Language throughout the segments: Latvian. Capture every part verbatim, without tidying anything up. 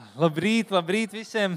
Labrīt, labrīt visiem.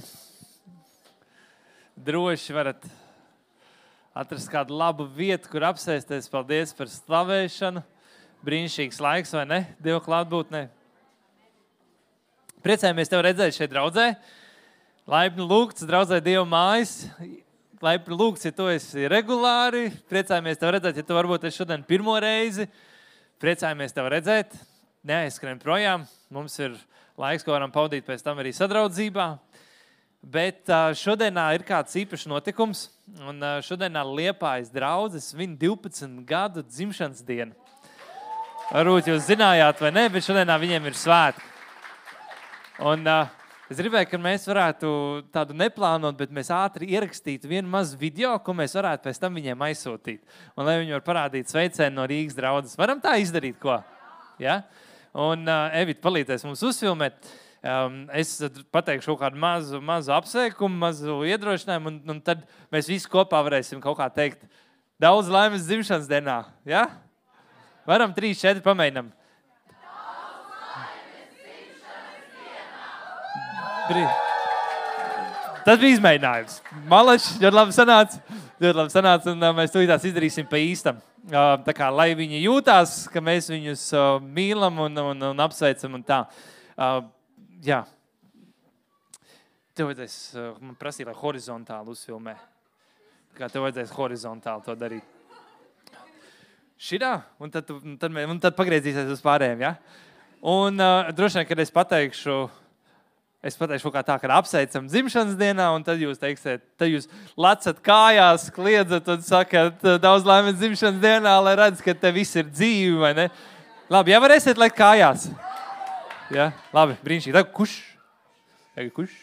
Droši varat atrast kādu labu vietu, kur apsēsties. Paldies par slavēšanu. Brīnišķīgs laiks, vai ne? Dieva klātbūtnē. Priecājamies tev redzēt šeit draudzē. Laipni lūgts draudzē Dieva mājas. Laipni lūgts, ja tu esi regulāri. Priecājamies tev redzēt, ja tu varbūt esi šodien pirmo reizi. Priecājamies tev redzēt. Neaizskrien projām. Mums ir laiks, ko varam pavadīt pēc tam arī sadraudzībā. Bet šodienā ir kāds īpašs notikums. Un šodienā Liepājas draudzes svin divpadsmit gadu dzimšanas dienu. Varbūt jūs zinājāt vai ne, bet šodienā viņiem ir svētki. Un uh, es gribēju, ka mēs varētu tādu neplānot, bet mēs ātri ierakstītu vienu mazu video, ko mēs varētu pēc tam viņiem aizsūtīt. Un lai viņi var parādīt sveicienu no Rīgas draudzes. Varam tā izdarīt, ko? Ja? Un uh, Evita palīdzēs mums uzfilmēt. Um, es pateikšu kaut kādu mazu, mazu apsveikumu, mazu iedrošinājumu, un, un tad mēs visi kopā varēsim kaut kā teikt daudz laimes dzimšanas dienā. Ja? Varam trīs, četri pamēģinam. Daudz laimes dzimšanas dienā! Brī. Tas bija izmēģinājums. Malači, ļoti labi sanāca. Ļoti labi sanāca, un uh, mēs tūlītās izdarīsim pa īstam. Uh, tā kā, lai viņi jūtās, ka mēs viņus uh, mīlam un, un, un apsveicam un tā. Uh, jā. Tev vajadzēs, uh, man prasīja, lai horizontāli uzfilmē. Kā tev vajadzēs horizontāli to darīt. Šitā, un tad, un tad, un tad pagriezīsies uz pārējiem, ja? Un uh, droši vien, kad es pateikšu, es pateikšu kā tā, kad apsveicam dzimšanas dienā, un tad jūs teiksiet, tad jūs lecat kājās, kliedzat un sakat daudz laimes dzimšanas dienā, lai redz, ka te viss ir dzīvi, vai ne? Labi, ja varēsiet lekt kājās? Ja? Labi, brīnišķīgi. Tagad kuš? Tagad kuš?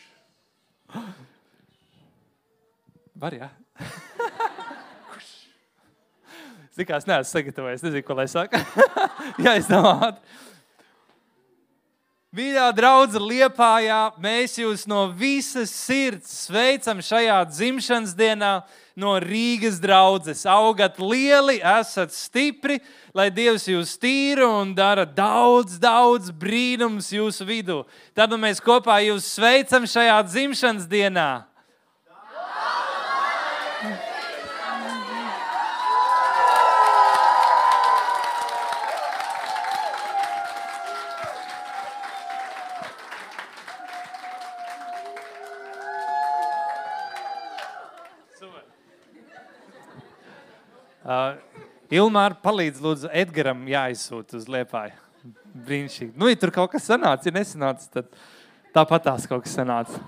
Var, ja? Zikā, es neesmu sagatavojis, nezinu, ko lai saka. Jā, es domāju. Mīļā draudze Liepājā, mēs jūs no visas sirds sveicam šajā dzimšanas dienā no Rīgas draudzes. Augat lieli, esat stipri, lai Dievs jūs tīra un dara daudz, daudz brīnums jūsu vidū. Tad mēs kopā jūs sveicam šajā dzimšanas dienā. Uh, Ilmār, palīdz lūdzu Edgaram jāizsūt uz Liepāju. Brīnišķīgi. Nu, ja tur kaut kas sanāca, ja nesanāca, tad tāpatās kaut kas sanāca.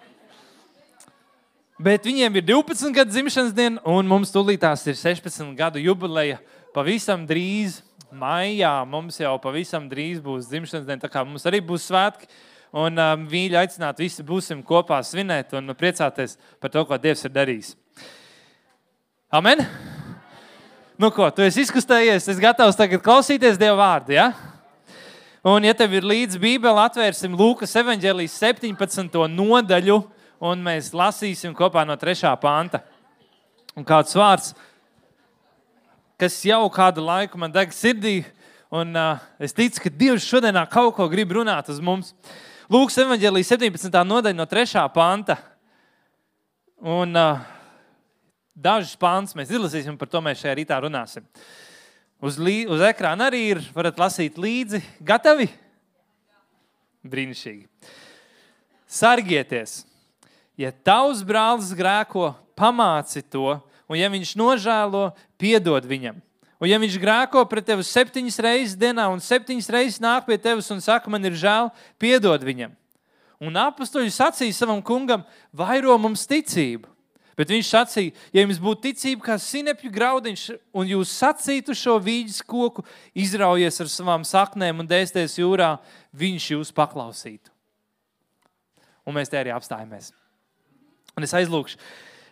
Bet viņiem ir divpadsmit gadu dzimšanas diena, un mums tūlītās ir sešpadsmit gadu jubileja. Pavisam drīz, maijā, mums jau pavisam drīz būs dzimšanas diena, tā kā mums arī būs svētki. Un um, mīļi aicināt, visi būsim kopā svinēt un priecāties par to, ko Dievs ir darījis. Amen? Nu ko, tu esi izkustējies, es gatavs tagad klausīties Dieva vārdu, ja? Un ja tev ir līdz Bībeli, atvērsim Lūkas evaņģēlijas septiņpadsmito nodaļu, un mēs lasīsim kopā no trešā panta. Un kāds vārds, kas jau kādu laiku man deg sirdī, un uh, es ticu, ka Dievs šodienā kaut ko grib runāt uz mums. Lūkas evaņģēlijas septiņpadsmitā nodaļa no trešā panta. Un uh, dažus pāns mēs izlasīsim, par to mēs šajā rītā runāsim. Uz, lī, uz ekrāna arī ir, varat lasīt līdzi. Gatavi? Brīnišķīgi. Sargieties. Ja tavs brālis grēko, pamāci to, un ja viņš nožēlo, piedod viņam. Un ja viņš grēko pret tevi septiņas reizes dienā un septiņas reizes nāk pie tevis un saka, man ir žēl, piedod viņam. Un apustuļi sacīja savam kungam, vairo mums ticību. Bet viņš sacīja, ja jums būtu ticība kā sinepju graudiņš, un jūs sacītu šo vīģes koku, izraujies ar savām saknēm un dēsties jūrā, viņš jūs paklausītu. Un mēs te arī apstājamies. Un es aizlūkšu.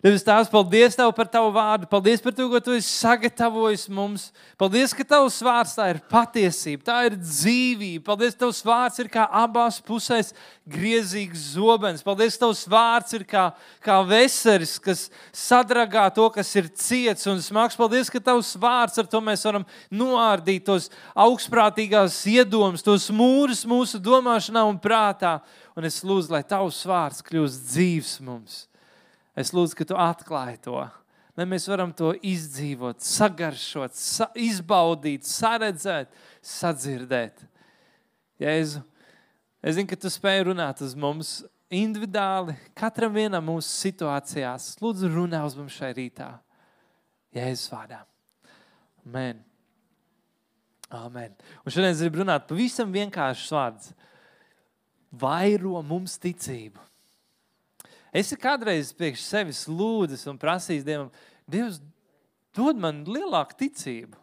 Debes Tēvs, paldies Tev par Tavu vārdu. Paldies par to, ko Tu esi sagatavojis mums. Paldies, ka Tavs vārds tā ir patiesība, tā ir dzīvība. Paldies, ka Tavs vārds ir kā abās pusēs griezīgs zobens. Paldies, ka Tavs vārds ir kā, kā veseris, kas sadragā to, kas ir ciets un smags. Paldies, ka Tavs vārds, ar to mēs varam noārdīt tos augstprātīgās iedomas, tos mūrus mūsu domāšanā un prātā. Un es lūdzu, lai Tavs vārds kļūst dzīvs mums. Es lūdzu, ka Tu atklāji to, lai mēs varam to izdzīvot, sagaršot, sa- izbaudīt, saredzēt, sadzirdēt. Jēzu, es zinu, ka Tu spēj runāt uz mums individuāli, katram vienam mūsu situācijās. Lūdzu, runā uz mums šai rītā. Jēzus vārdā. Amen. Amen. Un šodien es gribu runāt pavisam vienkāršs vārds. Vairo mums ticību. Es kādreiz priekš sevis lūdzis un prasījis Dievam, Dievs, dod man lielāku ticību.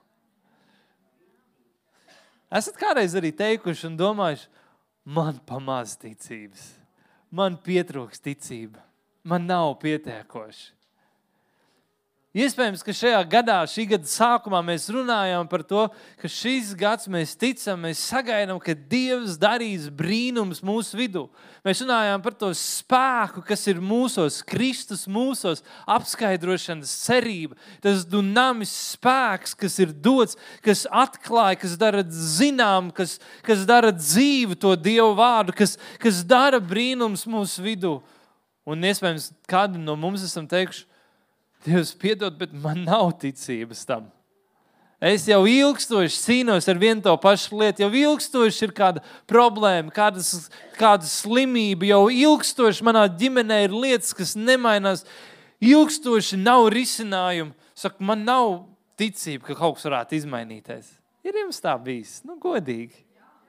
Esat kādreiz arī teikuši un domājuši, man pamaz ticības, man pietrūks ticība, man nav pietiekoši. Iespējams, ka šajā gadā, šī gada sākumā mēs runājām par to, ka šis gads mēs ticam, mēs sagaidām, ka Dievs darīs brīnums mūsu vidū. Mēs runājām par to spēku, kas ir mūsos, Kristus mūsos, apskaidrošanas cerība. Tas dunamis spēks, kas ir dots, kas atklāja, kas dara zinām, kas, kas dara dzīvu to Dievu vārdu, kas, kas dara brīnums mūsu vidū. Un iespējams, kādu no mums esam teikuši, Dievs, piedod, bet man nav ticības tam. Es jau ilgstoši cīnos ar vienu to pašu lietu, jau ilgstoši ir kāda problēma, kādas, kāda slimība, jau ilgstoši manā ģimenē ir lietas, kas nemainās, ilgstoši nav risinājumu. Saku, man nav ticība, ka kaut kas varētu izmainīties. Ir jums tā bijis? Nu, godīgi.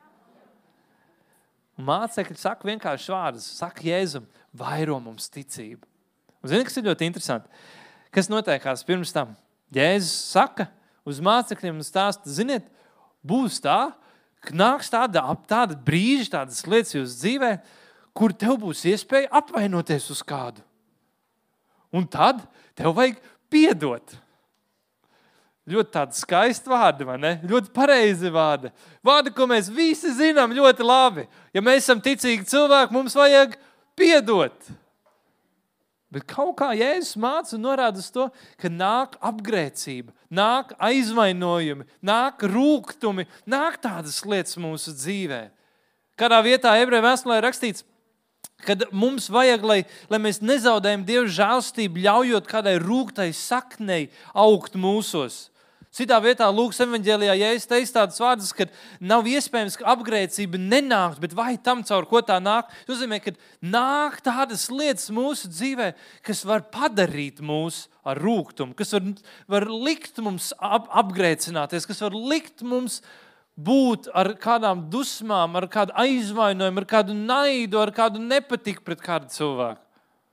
Un mācekļi saka vienkārši vārdus, saka Jēzum, vairo mums ticību. Un zini, kas ir ļoti interesanti? Kas notiekās pirms tam? Jēzus saka uz mācekļiem un stāsta, ziniet, būs tā, ka nāks tāda, tāda brīži, tādas lietas jūs dzīvē, kur tev būs iespēja apvainoties uz kādu. Un tad tev vajag piedot. Ļoti tādi skaisti vārdi, vai ne? Ļoti pareizi vārdi. Vārdi, ko mēs visi zinām ļoti labi. Ja mēs esam ticīgi cilvēki, mums vajag piedot. Bet kaut kā Jēzus māca un norāda uz to, ka nāk apgrēcība, nāk aizvainojumi, nāk rūgtumi, nāk tādas lietas mūsu dzīvē. Kādā vietā Ebreju vēstulē rakstīts, kad mums vajag, lai, lai mēs nezaudējam Dieva žēlstību, ļaujot kādai rūgtai saknei augt mūsos. Citā vietā Lūkas evaņģēlijā Jēzus teica tādas vārdas, ka nav iespējams, ka apgrēcība nenākt, bet vai tam caur ko tā nāk? Tas nozīmē, ka nāk tādas lietas mūsu dzīvē, kas var padarīt mūs ar rūgtumu, kas var, var likt mums ap, apgrēcināties, kas var likt mums būt ar kādām dusmām, ar kādu aizvainojumu, ar kādu naidu, ar kādu nepatiku pret kādu cilvēku.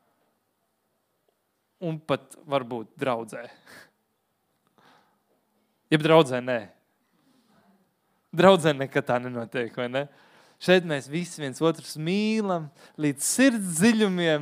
Un pat varbūt draudzē. Jeb draudzē nē. Draudzē nekad tā nenotiek, vai ne? Šeit mēs visi viens otrus mīlam līdz sirds dziļumiem.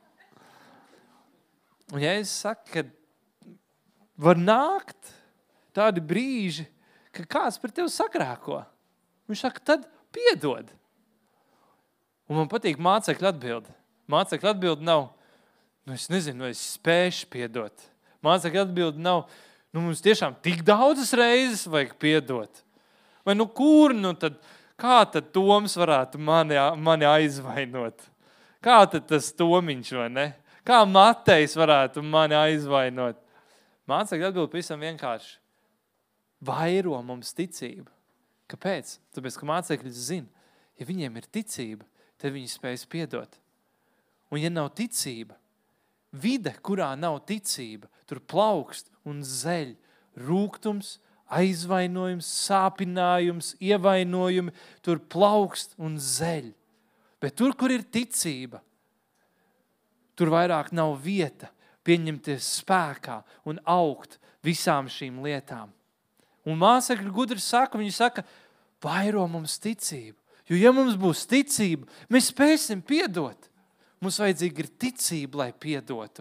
Un ja es saku, ka var nākt tādi brīži, ka kāds par tevi sakrāko. Viņš saka, tad piedod. Un man patīk mācekļu atbildi. Mācekļu atbildi nav, nu es nezinu, vai es spēšu piedot. Mācekļu atbildi nav, nu, mums tiešām tik daudzas reizes vajag piedot. Vai nu kur, nu tad, kā tad Toms varētu mani, mani aizvainot? Kā tad tas Tomiņš, vai ne? Kā Matejs varētu mani aizvainot? Mācekļi atbild pavisam vienkārši. Vairo mums ticību. Kāpēc? Tāpēc, ka mācekļi zina, ja viņiem ir ticība, tad viņi spējas piedot. Un ja nav ticība, vide, kurā nav ticība, tur plaukst un zeļ rūgtums, aizvainojums, sāpinājums, ievainojumi, tur plaukst un zeļ. Bet tur, kur ir ticība, tur vairāk nav vieta pieņemties spēkā un augt visām šīm lietām. Un mācekļi gudri saka, viņi saka, vairo mums ticību. Jo ja mums būs ticība, mēs spēsim piedot. Mums vajadzīga ir ticība, lai piedotu.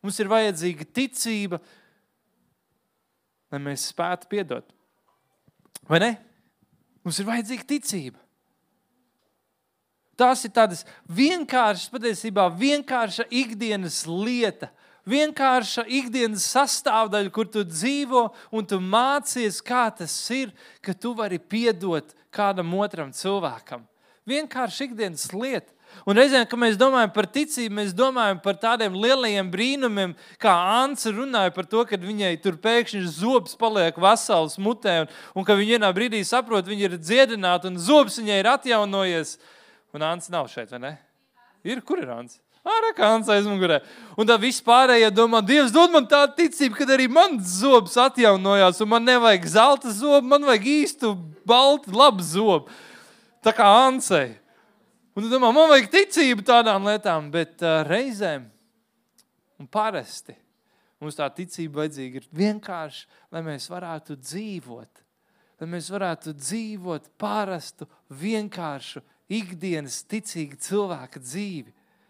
Mums ir vajadzīga ticība, lai mēs spētu piedot. Vai ne? Mums ir vajadzīga ticība. Tās ir tādas vienkāršas, patiesībā vienkārša ikdienas lieta, vienkārša ikdienas sastāvdaļa, kur tu dzīvo un tu mācies, kā tas ir, ka tu vari piedot kādam otram cilvēkam. Vienkārši ikdienas lieta. Un reizēm, kad mēs domājam par ticību, mēs domājam par tādiem lielajiem brīnumiem, kā Ance runāja par to, kad viņai tur pēkšņi zobs paliek vesels mutē, un, un ka viņa vienā brīdī saprot, viņa ir dziedināta, un zobs viņai ir atjaunojies. Un Ance nav šeit, vai ne? Ir? Kur ir Ance? Ārā kā Ance aizmugurē. Un tā viss pārējie domā, Dievs dod man tādu ticību, kad arī mans zobs atjaunojās, un man nevajag zelta zobu, man vajag īstu, baltu, labu zobu. Tā kā Ancei. Un tu domā, man vajag ticību tādām lietām, bet uh, reizēm un parasti mums tā ticība vajadzīga ir vienkārši, lai mēs varētu dzīvot. Lai mēs varētu dzīvot parastu, vienkāršu, ikdienas ticīga cilvēka dzīvi.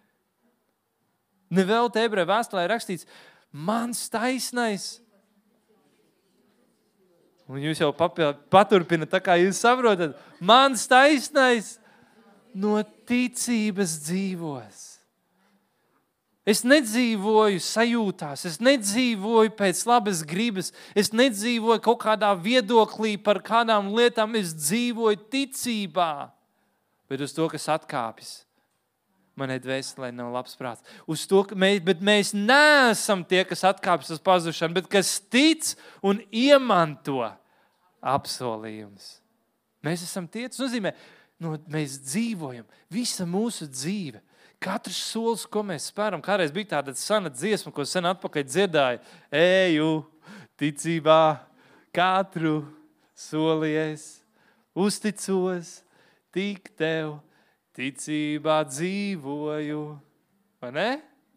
Nevēl te ebreju vēstulē rakstīts, mans taisnais. Un jūs jau paturpinat, tā kā jūs saprotat, mans taisnais no ticības dzīvos. Es nedzīvoju sajūtās, es nedzīvoju pēc labas gribas, es nedzīvoju kaut kādā viedoklī par kādām lietām, es dzīvoju ticībā. Bet uz to, kas atkāpjas, manai dvēselē nav labs prāts. Uz to, mēs, bet mēs neesam tie, kas atkāpjas uz pazušanu, bet kas tic un iemanto apsolījumus. Mēs esam tie, tas nozīmē, no, mēs dzīvojam, visa mūsu dzīve, katrs solis, ko mēs spēram. Kādreiz bija tāda sena dziesma, ko sen atpakaļ dziedāja. Eju ticībā, katru soli es uzticos, tik tev ticībā dzīvoju. Vai ne?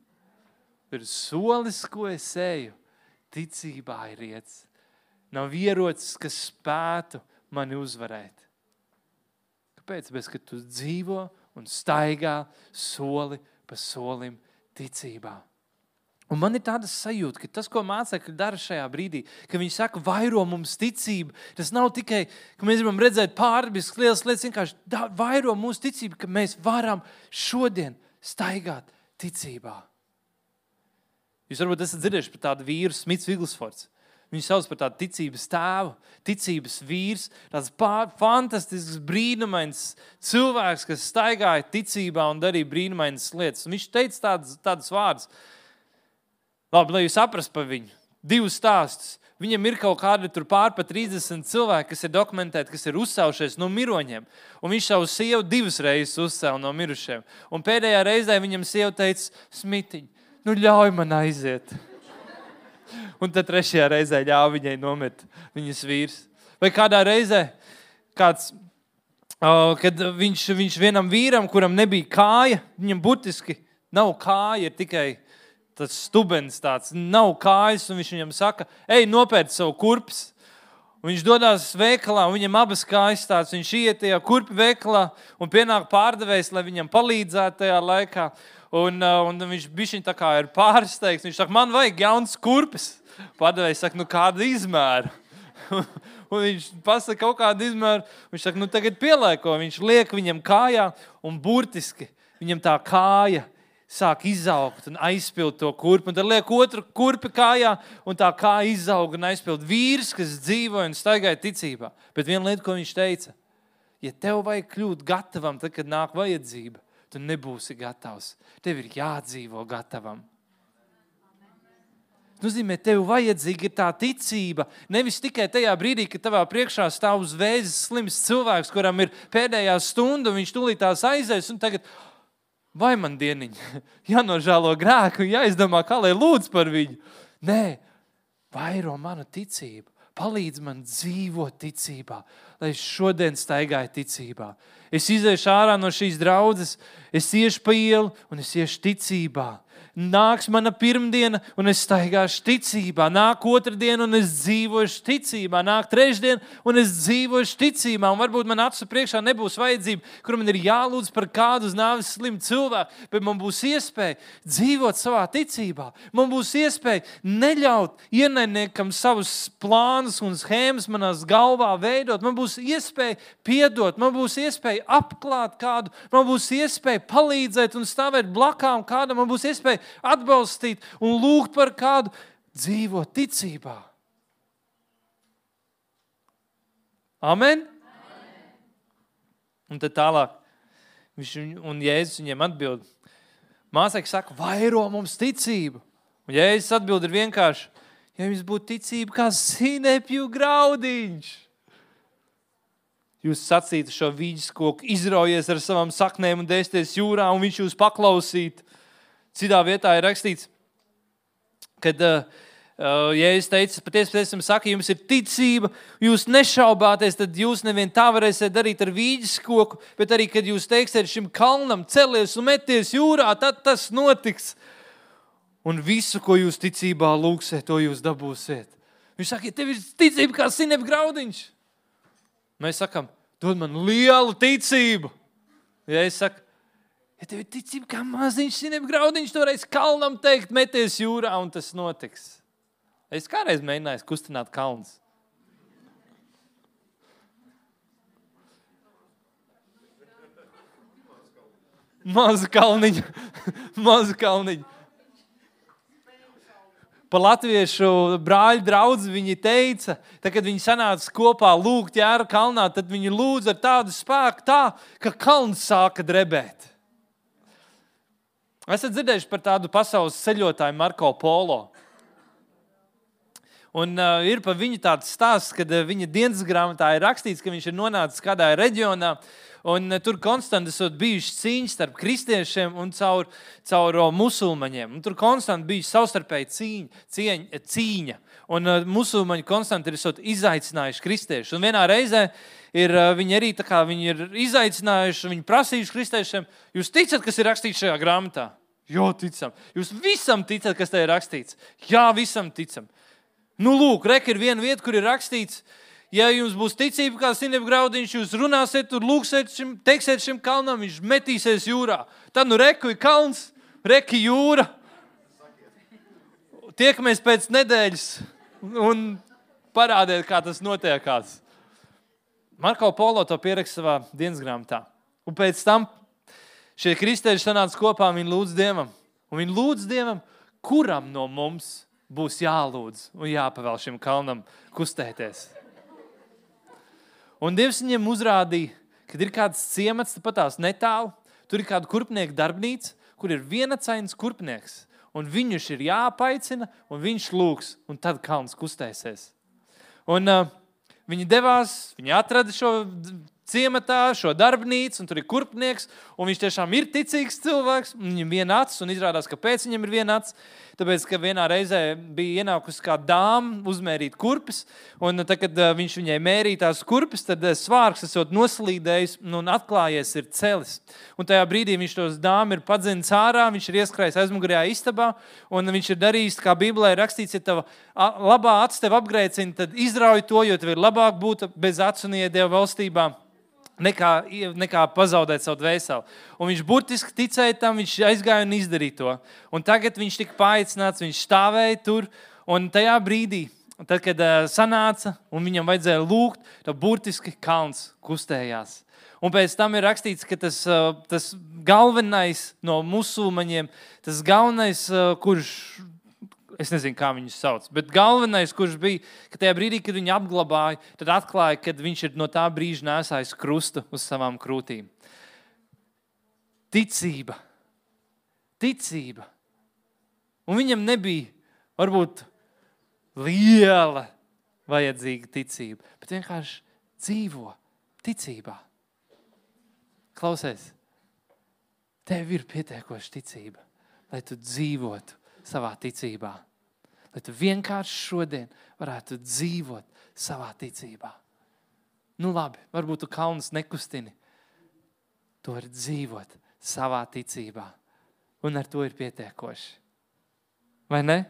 Ir solis, ko es eju, ticībā ir iets. Nav ierocis, kas spētu mani uzvarēt. Kāpēc? Bez, ka tu dzīvo un staigā soli pa solim ticībā. Un man ir tāda sajūta, ka tas, ko mācekļi dara šajā brīdī, ka viņi saka, vairo mums ticību, tas nav tikai, ka mēs gribam redzēt pārbiskas lielas lietas, vienkārši vairo mūsu ticību, ka mēs varam šodien staigāt ticībā. Jūs varbūt esat dzirdējuši par tādu vīru, Smits Viglsfords. Viņu sauc par tādu ticības tēvu, ticības vīrs, tāds pār, fantastisks, brīnumains cilvēks, kas staigāja ticībā un darīja brīnumainas lietas. Un viņš teica tādas, tādas vārdas. Labi, lai jūs saprastu par viņu. Divus stāstus. Viņam ir kaut kādi tur pār pa trīsdesmit cilvēki, kas ir dokumentēti, kas ir uzsaušies no miroņiem. Un viņš savu sievu divas reizes uzsauja no mirušiem. Un pēdējā reizē viņam sieva teica, Smitiņ, nu ļauj man aiziet. Un tad trešajā reizē ļauj viņai nomirt viņas vīrs. Vai kādā reizē, kāds, kad viņš, viņš vienam vīram, kuram nebija kāja, viņam burtiski nav kāja, ir tikai tas stubens tāds, nav kājas, un viņš viņam saka, ej, nopērc savu kurpes. Un viņš dodās veikalā, un viņam abas kājas tāds, viņš iet tajā kurpi veikalā, un pienāk pārdevējs, lai viņam palīdzētu tajā laikā. Un, un viņš bišķiņ tā kā ir pārsteigts. Viņš saka, man vajag jauns kurpes. Pārdevējs saka, nu kādu izmēru? Un viņš pasaka kaut kādu izmēru. Viņš saka, nu tagad pielieko. Viņš liek viņam kājā un burtiski viņam tā kāja sāk izaugt un aizpild to kurpi. Un tad liek otru kurpi kājā un tā kāja izaug un aizpild. Vīrs, kas dzīvoja un staigāja ticībā. Bet viena lieta, ko viņš teica, ja tev vajag kļūt gatavam, tad, kad nāk vajadzība, tu nebūsi gatavs. Tev ir jādzīvo gatavam. Nozīmē, tev vajadzīga ir tā ticība, nevis tikai tajā brīdī, kad tavā priekšā stāv uz vēzes slims cilvēks, kuram ir pēdējā stunda, un viņš tūlīt tās aizies, un tagad, vai man dieniņa, jānožēlo grēku, jāizdomā, kā lai lūdz par viņu. Nē, vairo manu ticību. Palīdz man dzīvot ticībā, lai es šodien staigāju ticībā. Es iziešu ārā no šīs draudzes, es iešu pa ielu un es iešu ticībā. Nāks mana pirmdiena, un es staigāšu ticībā. Nāk otrdiena, un es dzīvošu ticībā. Nāk trešdiena, un es dzīvošu ticībā. Un varbūt man acu priekšā nebūs vajadzība, kur man ir jālūdz par kādu uz nāves slimu cilvēku, bet man būs iespēja dzīvot savā ticībā. Man būs iespēja neļaut ienaidniekam savus plānus un schēmas manās galvā veidot. Man būs iespēja piedot, man būs iespēja apklāt kādu, man būs iespēja palīdzēt un stāvēt blakām kādam, man būs iespēja atbalstīt un lūgt par kādu, dzīvot ticībā. Amen? Amen. Un tad tālāk, viņš, un Jēzus viņiem atbild. Māsai saka, vairo mums ticību. Un Jēzus atbild ir vienkārši, ja jums būtu ticība kā sinepju graudiņš. Jūs sacītu šo vīģeskoku, izraujies ar savām saknēm un dēsties jūrā, un viņš jūs paklausītu. Citā vietā ir rakstīts, kad uh, uh, Jēzus teica, patiesi, patiesi, saka, jums ir ticība, jūs nešaubāties, tad jūs nevien tā varēsiet darīt ar vīģeskoku, bet arī, kad jūs teiksiet šim kalnam celies un meties jūrā, tad tas notiks. Un visu, ko jūs ticībā lūgsiet, to jūs dabūsiet. Viņš saka, ja tev ir ticība kā sinepju graudiņš. Mēs sakam, dod man lielu ticību. Jēzus saka, ja tev ir ticība kā maziņš sinepju graudiņš, toreiz kalnam teikt, meties jūrā, un tas notiks. Es kādreiz mēģināju kustināt kalns. Mazu kalniņu. Mazu kalniņu. Pa latviešu brāļu draudzi viņi teica, tad, kad viņi sanāca kopā lūgt Jāra kalnā, tad viņi lūdza ar tādu spēku tā, ka kalns sāka drebēt. Esat dzirdējuši par tādu pasaules ceļotāju Marko Polo. Un uh, ir par viņu tāds stāsts, kad uh, viņa dienas grāmatā ir rakstīts, ka viņš ir nonācis kādā reģionā, un uh, tur konstanti esot bijušas cīņas starp kristiešiem un caur, caur uh, musulmaņiem. Un tur konstanti bijuši savstarpēji cīņa, cieņa, cīņa. Un uh, musulmaņi konstanti ir esot izaicinājuši kristiešus. Un vienā reizē ir, uh, viņi arī tā kā viņi ir izaicinājuši, viņi prasījuši kristiešiem, jūs ticat, kas ir rakstīts šajā grāmatā? Jā, ticam. Jūs visam ticat, kas te ir rakstīts? Jā, visam ticam. Nu, lūk, rek ir viena vieta, kur ir rakstīts, ja jums būs ticība kā sinepju graudiņš, jūs runāsiet tur, lūksiet šim, teiksiet šim kalnam, viņš metīsies jūrā. Tad, nu, reku ir kalns, reki jūra. Tiekamies pēc nedēļas un parādiet, kā tas notiekās. Marko Polo to pieraksta savā dienas grāmatā. Un pēc tam šie kristieši sanāca kopā, viņi lūdz Dievam. Un viņi lūdz Dievam, kuram no mums būs jālūdz un jāpavēl šim kalnam kustēties. Un Dievs viņiem uzrādīja, kad ir kāds ciemats, pat tās netālu, tur ir kāda kurpnieka darbnīca, kur ir vienacains kurpnieks. Un viņus ir jāpaicina, un viņš lūgs, un tad kalns kustēsies. Un uh, viņi devās, viņi atrada šo ciematā, šo darbnīcu, un tur ir kurpnieks, un viņš tiešām ir ticīgs cilvēks, un viņam viena acis, un izrādās, kāpēc viņam ir viena acis, tāpēc, ka vienā reizē bija ienākusi kā dāma uzmērīt kurpes, un tad, kad viņš viņai mērīja tās kurpes, tad svārks esot noslīdējis, un atklājies ir celis. Un tajā brīdī viņš tos dāmu ir padzinis ārā, viņš ir ieskrējis aizmugurējā istabā, un viņš ir darījis, kā Bībelē ir rakstīts, ja tava labā acis tev apgrēcina, tad izrauj to, jo tev ir labāk būt bez acu un ieiet Dieva valstībā. Nekā, nekā pazaudēt savu dvēseli. Un viņš burtiski ticēja tam, viņš aizgāja un izdarīja to. Un tagad viņš tika paaicināts, viņš stāvēja tur, un tajā brīdī, tad, kad uh, sanāca, un viņam vajadzēja lūgt, tad burtiski kalns kustējās. Un pēc tam ir rakstīts, ka tas, uh, tas galvenais no musulmaņiem, tas galvenais, uh, kurš... Es nezinu, kā viņus sauc, bet galvenais, kurš bija, ka tajā brīdī, kad viņu apglabāja, tad atklāja, ka viņš ir no tā brīža nēsājis krustu uz savām krūtīm. Ticība. Ticība. Un viņam nebija, varbūt, liela vajadzīga ticība, bet vienkārši dzīvo ticībā. Klausies, tev ir pietiekoša ticība, lai tu dzīvotu savā ticībā. Lai tu vienkārši šodien varētu dzīvot savā ticībā. Nu labi, varbūt tu kalnus nekustini. Tu vari dzīvot savā ticībā. Un ar to ir pietiekoši. Vai ne?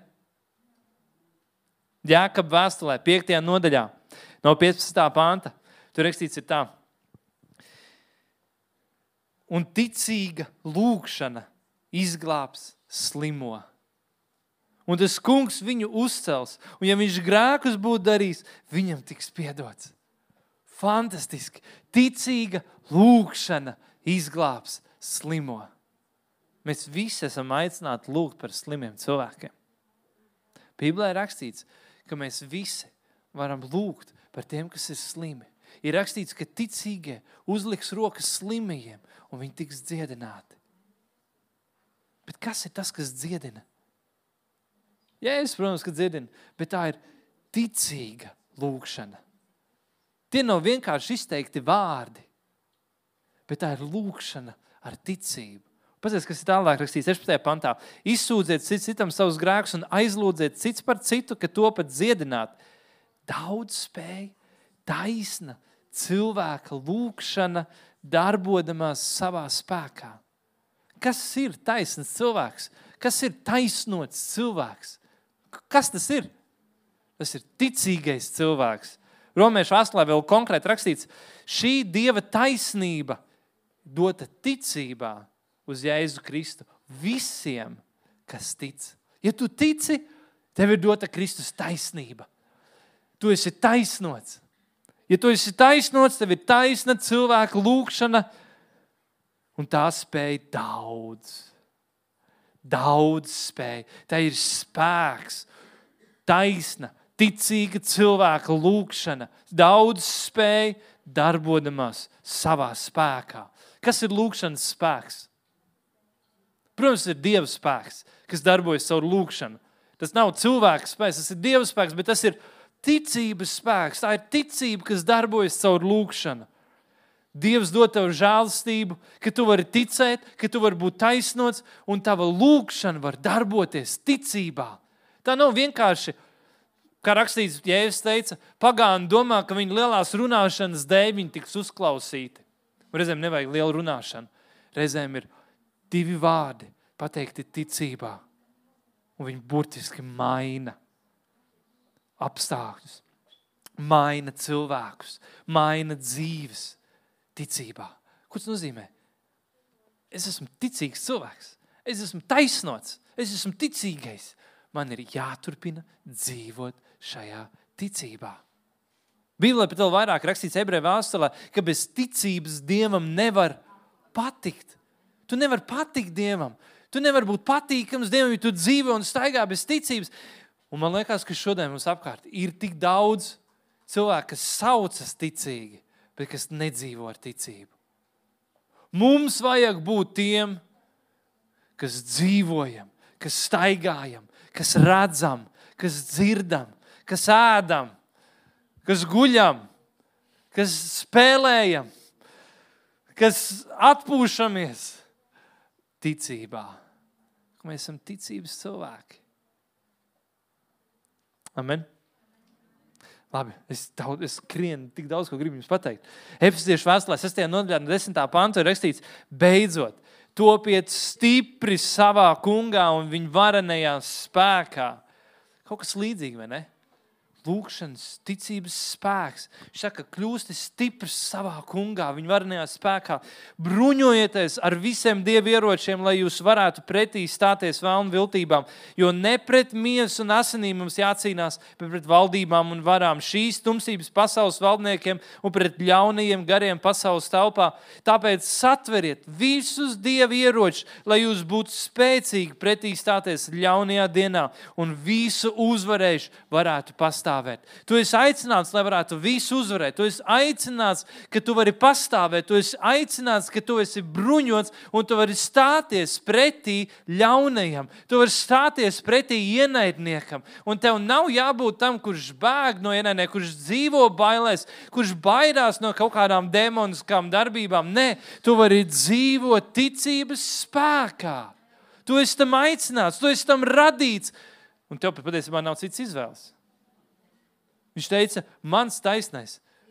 Jākab vēstulē, piektajā nodaļā, no piecpadsmitā panta, tur rakstīts ir tā. Un ticīga lūgšana izglābs slimo. Un tas kungs viņu uzcels, un ja viņš grēkus būtu darījis, viņam tiks piedots. Fantastiski. Ticīga lūgšana izglābs slimo. Mēs visi esam aicināti lūgt par slimiem cilvēkiem. Bībelē ir rakstīts, ka mēs visi varam lūgt par tiem, kas ir slimi. Ir rakstīts, ka ticīgie uzliks rokas slimajiem, un viņi tiks dziedināti. Bet kas ir tas, kas dziedina? Jēzus, protams, ka dziedina, bet tā ir ticīga lūgšana. Tie nav vienkārši izteikti vārdi, bet tā ir lūgšana ar ticību. Pazies, kas ir tālāk rakstīts sešpadsmitajā pantā. Izsūdziet cits citam savus grēkus un aizlūdziet cits par citu, ka to pat dziedināt. Daudz spēj, taisna cilvēka lūgšana darbodamās savā spēkā. Kas ir taisns cilvēks? Kas ir taisnots cilvēks? Kas tas ir? Tas ir ticīgais cilvēks. Romiešu vēstulē vēl konkrēti rakstīts, šī Dieva taisnība dota ticībā uz Jēzu Kristu visiem, kas tic. Ja tu tici, tev ir dota Kristus taisnība. Tu esi taisnots. Ja tu esi taisnots, tev ir taisna cilvēka lūgšana, un tā spēj daudz. Daudz spēj. Tā ir spēks. Taisna, ticīga cilvēka lūgšana. Daudz spēj darbodamās savā spēkā. Kas ir lūgšanas spēks? Protams, ir Dieva spēks, kas darbojas savu lūgšanu. Tas nav cilvēka spēks, tas ir Dieva spēks, bet tas ir ticības spēks. Tā ir ticība, kas darbojas caur lūgšanu. Dievs dod tev žēlastību, ka tu vari ticēt, ka tu vari būt taisnots, un tava lūgšana var darboties ticībā. Tā nav vienkārši, kā rakstīts, Jēzus teica, pagāni domā, ka viņa lielās runāšanas dēļ viņi tiks uzklausīti. Reizēm nevajag lielu runāšanu. Reizēm ir divi vārdi pateikti ticībā, un viņi burtiski maina apstākļus, maina cilvēkus, maina dzīves ticībā. Ko tas nozīmē? Es esmu ticīgs cilvēks, es esmu taisnots, es esmu ticīgais. Man ir jāturpina dzīvot šajā ticībā. Bībelē pat vēl vairāk rakstīts Ebreju vēstulē, ka bez ticības Dievam nevar patikt. Tu nevari patikt Dievam. Tu nevari būt patīkams Dievam, ja tu dzīvo un staigā bez ticības. Un man liekas, ka šodien mums apkārt ir tik daudz cilvēku, kas saucas ticīgi, bet kas nedzīvo ar ticību. Mums vajag būt tiem, kas dzīvojam, kas staigājam, kas redzam, kas dzirdam, kas ēdam, kas guļam, kas spēlējam, kas atpūšamies ticībā. Mēs esam ticības cilvēki. Amen. Labi, es, daudz, es krienu tik daudz, ko gribu jums pateikt. Efesiešu vēstulē sestajā nodaļā no desmitā panta ir rakstīts, beidzot, topiet stipri savā kungā un viņa varenajā spēkā. Kaut kas līdzīgi, vai ne? Lūkšanas, ticības spēks. Viņš saka, kļūsti stiprs savā kungā, viņa varenajā spēkā. Bruņojieties ar visiem dievieročiem, lai jūs varētu pretī stāties vēlnu viltībām. Jo ne pret miesu un asinīm mums jācīnās, bet pret valdībām un varām, šīs tumsības pasaules valdniekiem un pret ļaunajiem gariem pasaules telpā. Tāpēc satveriet visus dievieročus, lai jūs būtu spēcīgi pretī stāties ļaunajā dienā un visu uzvarējuši varētu pastāvēt. Tu esi aicināts, lai varētu visu uzvarēt. Tu esi aicināts, ka tu vari pastāvēt. Tu esi aicināts, ka tu esi bruņots un tu vari stāties pretī ļaunajam. Tu vari stāties pretī ienaidniekam. Un tev nav jābūt tam, kurš bēg no ienaidnieka, kurš dzīvo bailēs, kurš baidās no kaut kādām demoniskām darbībām. Nē, tu vari dzīvot ticības spēkā. Tu esi tam aicināts, tu esi tam radīts. Un tev patiesībā nav cits izvēles. Viņš teica, mans taisnais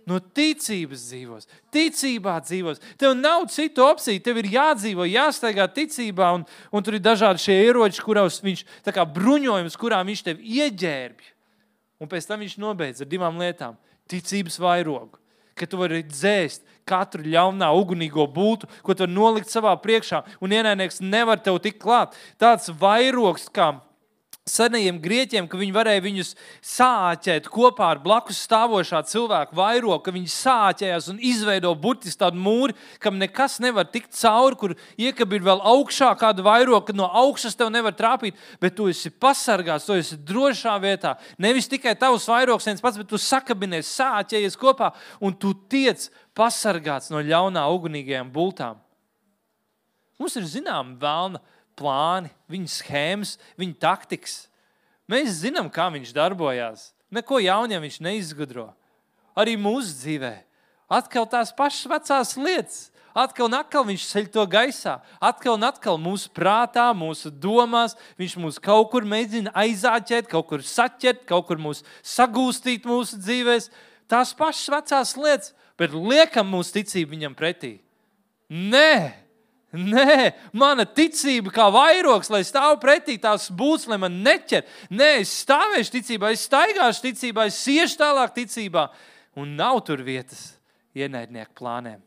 no ticības dzīvos. Ticībā dzīvos. Tev nav citu opciju. Tev ir jādzīvo, jāstaigā ticībā. Un, un tur ir dažādi šie ieroči, kuros viņš, tā kā bruņojums, kurā viņš tev ieģērbj. Un pēc tam viņš nobeidz ar divām lietām. Ticības vairogu. Ka tu vari dzēst katru ļaunā ugunīgo būtu, ko tu vari nolikt savā priekšā. Un ienaidnieks nevar tev tik klāt. Tāds vairogs, kā senajiem grieķiem, ka viņi varēja viņus sāķēt kopā ar blakus stāvošā cilvēku vairogu, ka viņi sāķējās un izveido burtiski tādu mūri, kam nekas nevar tikt cauri, kur iekabir vēl augšā kādu vairogu, kad no augšas tev nevar trāpīt, bet tu esi pasargāts, tu esi drošā vietā. Nevis tikai tavs vairogs viens pats, bet tu sakabinies, sāķējies kopā un tu tiec pasargāts no ļaunā ugunīgajām bultām. Mums ir zinām vēlna plāni, viņa schēmas, viņa taktikas. Mēs zinām, kā viņš darbojās. Neko jauniem viņš neizgudro. Arī mūsu dzīvē. Atkal tās pašas vecās lietas. Atkal un atkal viņš ceļ to gaisā. Atkal un atkal mūsu prātā, mūsu domās. Viņš mūs kaut kur mēģina aizāķēt, kaut kur saķert, kaut kur mūs sagūstīt mūsu dzīvēs. Tās pašas vecās lietas, bet liekam mūsu ticību viņam pretī. Nē! Nē, mana ticība kā vairogs, lai stāv pretī tās būs, lai man neķer. Nē, es stāvēšu ticībā, es staigāšu ticībā, es iešu tālāk ticībā. Un nav tur vietas ienaidnieku plāniem.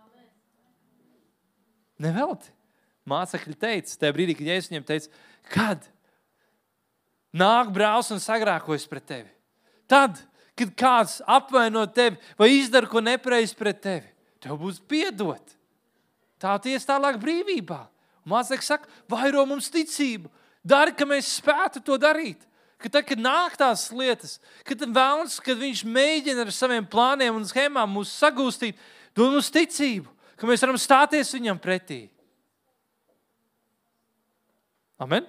Nevelti. Mācekļi teica, tajā brīdī, kad Jēzus viņiem teica, kad nāk brālis un sagrākojas pret tevi. Tad, kad kāds apvaino tevi vai izdara ko nepareizi pret tevi, tev būs piedot. Tā ties tālāk brīvībā. Mācekļi saka, vairo mums ticību. Dari, ka mēs spētu to darīt. Ka tad, kad nāk tās lietas, kad vēlns, kad viņš mēģina ar saviem plāniem un schēmām mūs sagūstīt, dod mums ticību, ka mēs varam stāties viņam pretī. Amen?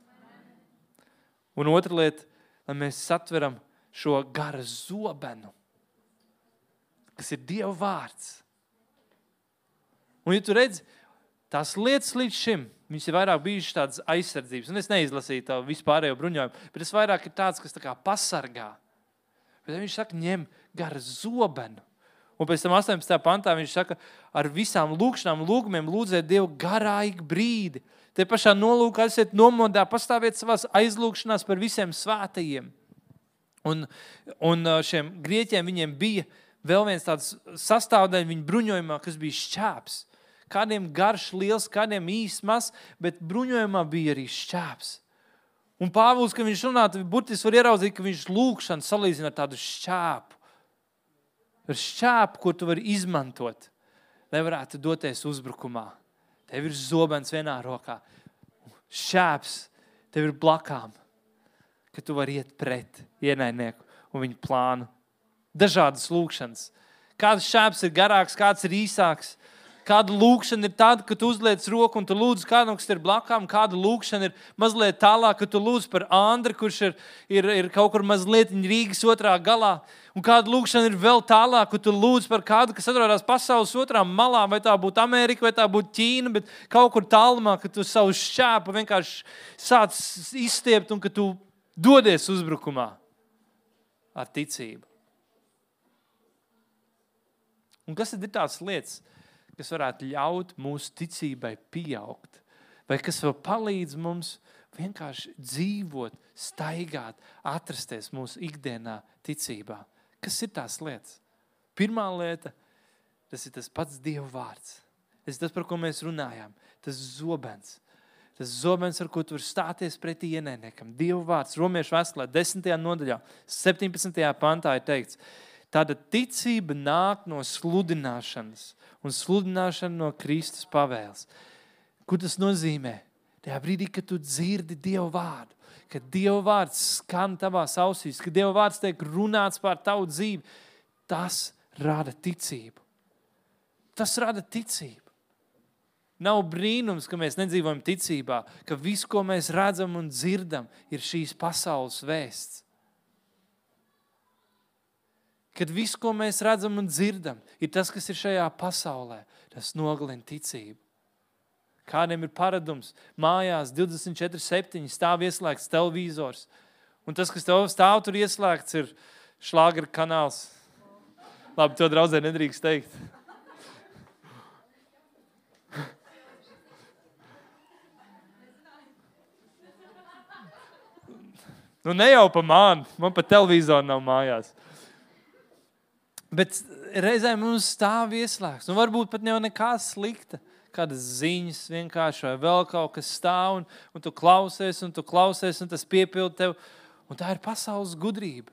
Un otra lieta, lai mēs satveram šo gara zobenu, kas ir Dieva vārds. Un, ja tu redzi, tās lietas līdz šim, viņas ir vairāk bijušas tādas aizsardzības. Un es neizlasīju tā vispārējo bruņojumu, bet es vairāk ir tāds, kas tā kā pasargā. Bet viņš saka, ņem gara zobenu. Un pēc tam astoņpadsmitajā pantā viņš saka, ar visām lūkšanām, lūgumiem lūdzēt Dievu garāigu brīdi. Te pašā nolūkā esiet nomodā, pastāviet savās aizlūkšanās par visiem svētajiem. Un, un šiem grieķiem viņiem bija vēl viens tāds sastāvdaļa viņa bruņojumā, kas bija šķēps. Kādiem garš, liels, kādiem īsts, maz, bet bruņojumā bija arī šķēps. Un Pāvils, kad viņš runā, burtiski var ieraudzīt, ka viņš lūkšanu salīdzina ar tādu šķēpu. Ar šķēpu, ko tu vari izmantot, lai varētu doties uzbrukumā. Tev ir zobens vienā rokā. Šķēps tev ir blakām, ka tu vari iet pret ienaidnieku un viņu plānu. Dažādas lūkšanas. Kāds šķēps ir garāks, kāds ir īsāks. Kāda lūkšana ir tāda, ka tu uzliec roku un tu lūdz kādam, kas ir blakām. Kāda lūkšana ir mazliet tālāk, ka tu lūdz par Andri, kurš ir, ir, ir kaut kur mazliet Rīgas otrā galā. Un kāda lūkšana ir vēl tālāk, ka tu lūdz par kādu, kas atrodas pasaules otrā malā, vai tā būtu Amerika, vai tā būtu Ķīna, bet kaut kur tālumā, ka tu savu šķēpu vienkārši sāc izstiept un ka tu dodies uzbrukumā ar ticību. Un kas tad ir tās lietas, kas varētu ļaut mūsu ticībai pieaugt? Vai kas vēl palīdz mums vienkārši dzīvot, staigāt, atrasties mūsu ikdienā ticībā? Kas ir tās lietas? Pirmā lieta, tas ir tas pats Dieva vārds. Tas ir tas, par ko mēs runājām. Tas zobens. Tas zobens, ar ko tu vari stāties pretī ienaidniekam. Dieva vārds, Romiešu vēstulē, desmitajā nodaļā, septiņpadsmitajā pantā ir teikts, tāda ticība nāk no sludināšanas un sludināšana no Kristus pavēles. Ko tas nozīmē? Tajā brīdī, kad tu dzirdi Dieva vārdu, kad Dieva vārds skan tavās ausīs, kad Dieva vārds tiek runāts pār tavu dzīvi, tas rada ticību. Tas rada ticību. Nav brīnums, ka mēs nedzīvojam ticībā, ka viss, ko mēs redzam un dzirdam, ir šīs pasaules vēsts. Kad viss, ko mēs redzam un dzirdam, ir tas, kas ir šajā pasaulē, tas nogalina ticību. Kādiem ir paradums, mājās divdesmit četri septiņi stāv ieslēgts televizors, un tas, kas tev stāv tur ieslēgts, ir šlāgera kanāls. Labi, to draudzē nedrīkst teikt. Nu, ne jau pa mani. Man pat televizoru nav mājās. Bet reizēm mums stāv ieslēgts. Un varbūt pat jau nekā slikta. Kādas ziņas vienkārši vai vēl kaut kas stāv. Un, un tu klausies, un tu klausies, un tas piepilda tev. Un tā ir pasaules gudrība.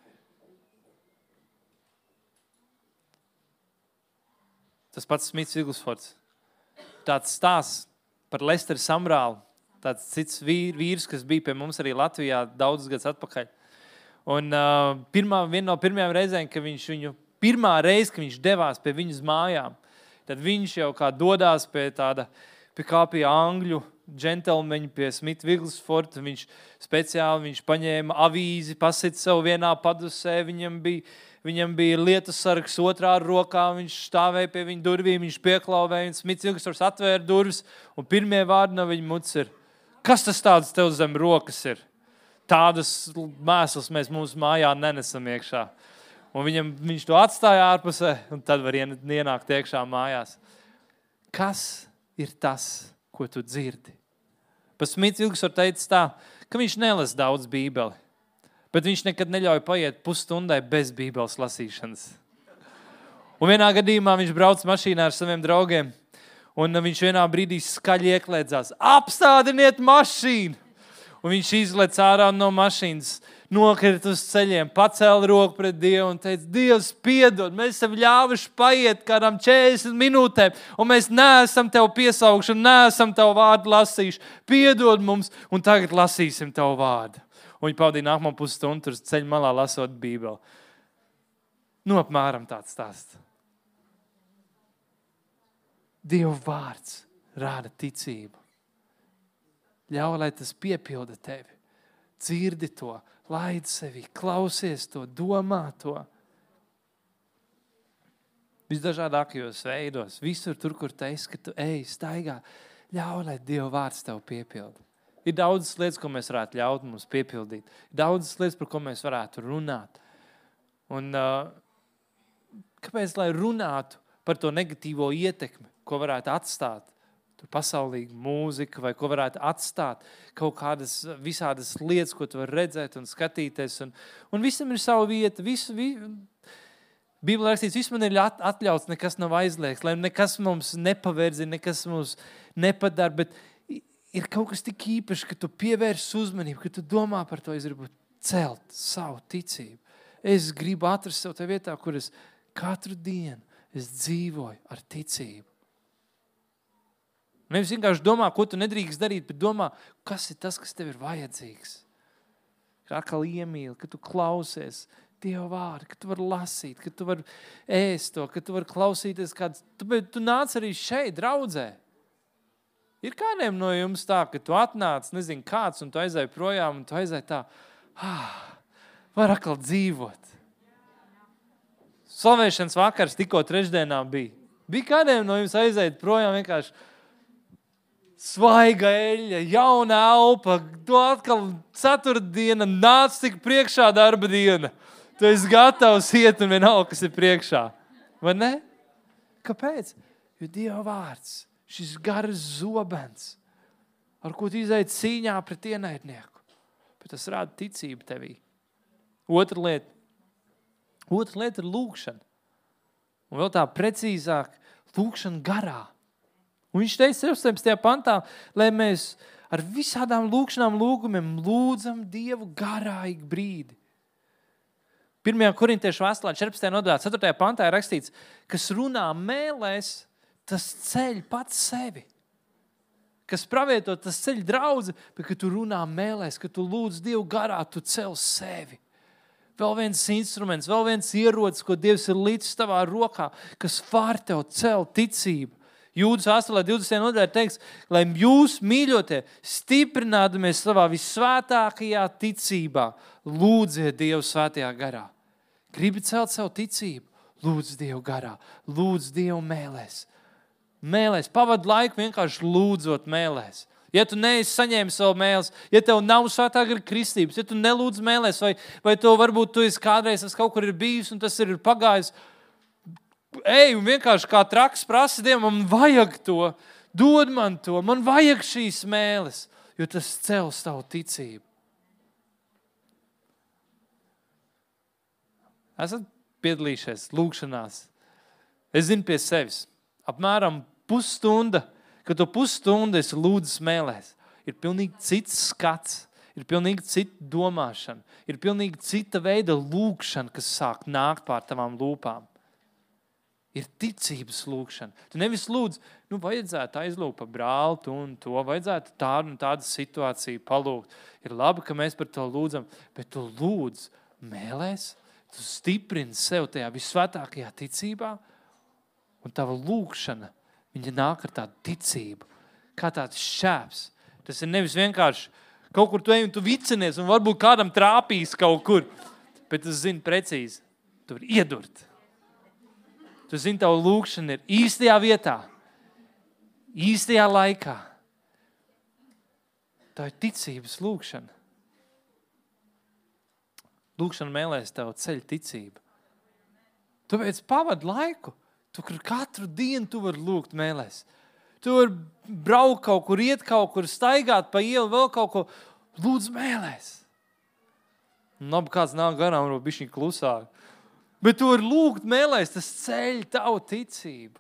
Tas pats Smits Viglsfords. Tāds stāsts par Lesteru Samrālu. Tāds cits vīr, vīrs, kas bija pie mums arī Latvijā daudzus gadus atpakaļ. Un uh, pirmā, viena no pirmajām reizēm, ka viņš viņu, pirmā reize, ka viņš devās pie viņas mājām, tad viņš jau kā dodās pie tāda, pie kā pie angļu džentelmeņa, pie Smita Viglsforda. Viņš speciāli, viņš paņēma avīzi, pasita sev vienā padusē, viņam bija, viņam bija lietus sargs otrā rokā, viņš stāvēja pie viņa durvīm, viņš pieklauvēja, un Smits Viglsfords atvēra durvis, un pirmie vārdi no viņa muts ir: kas tas tāds tev zem rokas ir? Tādas mēslas mēs mūsu mājā nenesam iekšā. Un viņam, viņš to atstāja ārpusē, un tad var ienākt iekšā mājās. Kas ir tas, ko tu dzirdi? Pat Smits Viglsfords teica tā, ka viņš nelas daudz bībeli, bet viņš nekad neļauj paiet pusstundai bez bībeles lasīšanas. Un vienā gadījumā viņš brauc mašīnā ar saviem draugiem, un viņš vienā brīdī skaļi ieklēdzās: apstādiniet mašīnu! Un viņš izlec ārā no mašīnas, nokrit uz ceļiem, pacēla roku pret Dievu un teica: Dievs, piedod, mēs esam ļāvuši paiet kādām četrdesmit minūtēm, un mēs neesam tev piesaukuši un neesam tev vārdu lasījuši. Piedod mums, un tagad lasīsim tev vārdu. Un viņi pavadīja nākamo pusstundu tur ceļu malā lasot Bībeli. Nu, apmēram tāds stāsts. Dieva vārds rāda ticību. Ļauj, lai tas piepilda tevi. Dzirdi to, laid sevi, klausies to, domā to. Visdažādākajos veidos, visur tur, kur tu esi, ka tu ej, staigā. Ļauj, lai Dieva vārds tev piepilda. Ir daudzas lietas, ko mēs varētu ļaut mums piepildīt. Ir daudzas lietas, par ko mēs varētu runāt. Un uh, kāpēc, lai runātu par to negatīvo ietekmi, ko varētu atstāt tur pasaulīga mūzika, vai ko varētu atstāt kaut kādas visādas lietas, ko tu vari redzēt un skatīties. Un, un visam ir sava vieta. Visu, vi... Bībelē rakstīts, viss man ir atļauts, nekas nav aizliegts, lai nekas mums nepavērzina, nekas mums nepadara, bet ir kaut kas tik īpaši, ka tu pievērsi uzmanību, ka tu domā par to, es gribu celt savu ticību. Es gribu atrast sev tajā vietā, kur es katru dienu es dzīvoju ar ticību. Nevis vienkārši domā, ko tu nedrīkst darīt, bet domā, kas ir tas, kas tev ir vajadzīgs. Kā atkal iemīli, ka tu klausies Dieva vārdu, ka tu vari lasīt, ka tu vari ēst to, ka tu vari klausīties kāds. Tu, tu nāc arī šeit, draudzē. Ir kādiem no jums tā, ka tu atnāc, nezinu kāds, un tu aizēji projām, un tu aizēji tā, ah, var atkal dzīvot. Slavēšanas vakars tikko trešdienā bija. Bija kādiem no jums aizēt projām vienkārši svaiga eļļa, jauna elpa, tu atkal ceturtdiena, nāc tik priekšā darba diena. Tu esi gatavs iet un vienalga, kas ir priekšā. Vai ne? Kāpēc? Jo Dieva vārds, šis garas zobens, ar ko tu izēji cīņā pret ienaidnieku. Bet tas rāda ticību tevī. Otra lieta. Otra lieta ir lūkšana. Un vēl tā precīzāk, lūkšana garā. Un viņš teica sešpadsmitajā pantā, lai mēs ar visādām lūkšanām lūgumiem lūdzam Dievu garā ik brīdi. Pirmajā Korintiešu vēstulē četrpadsmitajā nodaļā ceturtajā pantā ir rakstīts, kas runā mēlēs, tas ceļ pats sevi. Kas pravieto, tas ceļ draudzi, bet kad tu runā mēlēs, kad tu lūdz Dievu garā, tu cel sevi. Vēl viens instruments, vēl viens ierocis, ko Dievs ir līdz tavā rokā, kas var tev celt ticību. Jūdas vēstulē divdesmitajā nodaļā teiks, lai jūs, mīļotie, stiprinādamies savā visvētākajā ticībā, lūdziet Dievu svētajā garā. Gribi celt savu ticību, lūdz Dievu garā, lūdz Dievu mēlēs. Mēlēs, pavad laiku vienkārši lūdzot mēlēs. Ja tu neesi saņēmis savu mēles, ja tev nav svētā gara kristības, ja tu nelūdz mēlēs, vai, vai to varbūt tu esi kādreiz, tas kaut kur ir bijis un tas ir pagājis, ej un vienkārši kā traks prasa Dievam, man vajag to, dod man to, man vajag šīs mēles, jo tas cels tavu ticību. Esat piedalījušies lūkšanās? Es zinu pie sevis, apmēram pusstunda, kad tu pusstundu esi lūdzis mēlēs, ir pilnīgi cits skats, ir pilnīgi cita domāšana, ir pilnīgi cita veida lūkšana, kas sāk nākt pār tavām lūpām. Ir ticības lūkšana. Tu nevis lūdz, nu vajadzētu aizlūgt par brāli tu un to, vajadzētu tādu un tādu situāciju palūgt. Ir labi, ka mēs par to lūdzam, bet tu lūdz mēlēs, tu stiprini sev tajā visvētākajā ticībā, un tava lūkšana, viņa nāk ar tādu ticību, kā tāds šķēps. Tas ir nevis vienkārši kaut kur tu ej un tu vicinies, un varbūt kādam trāpīs kaut kur, bet tu zini precīzi, tu vari iedurt. Tu zini, tavu lūkšana ir īstajā vietā, īstajā laikā. Tā ir ticības lūkšana. Lūkšana mēlēs tev ceļ ticību. Tāpēc pavad laiku. Tu katru dienu tu vari lūgt mēlēs. Tu vari braukt kaut kur, iet kaut kur, staigāt pa ielu, vēl kaut ko. Lūdz mēlēs. Un labi, kāds nāk garām, varbūt bišķiņ klusāk. Bet tu vari lūgt mēlēs, tas ceļ tavu ticību.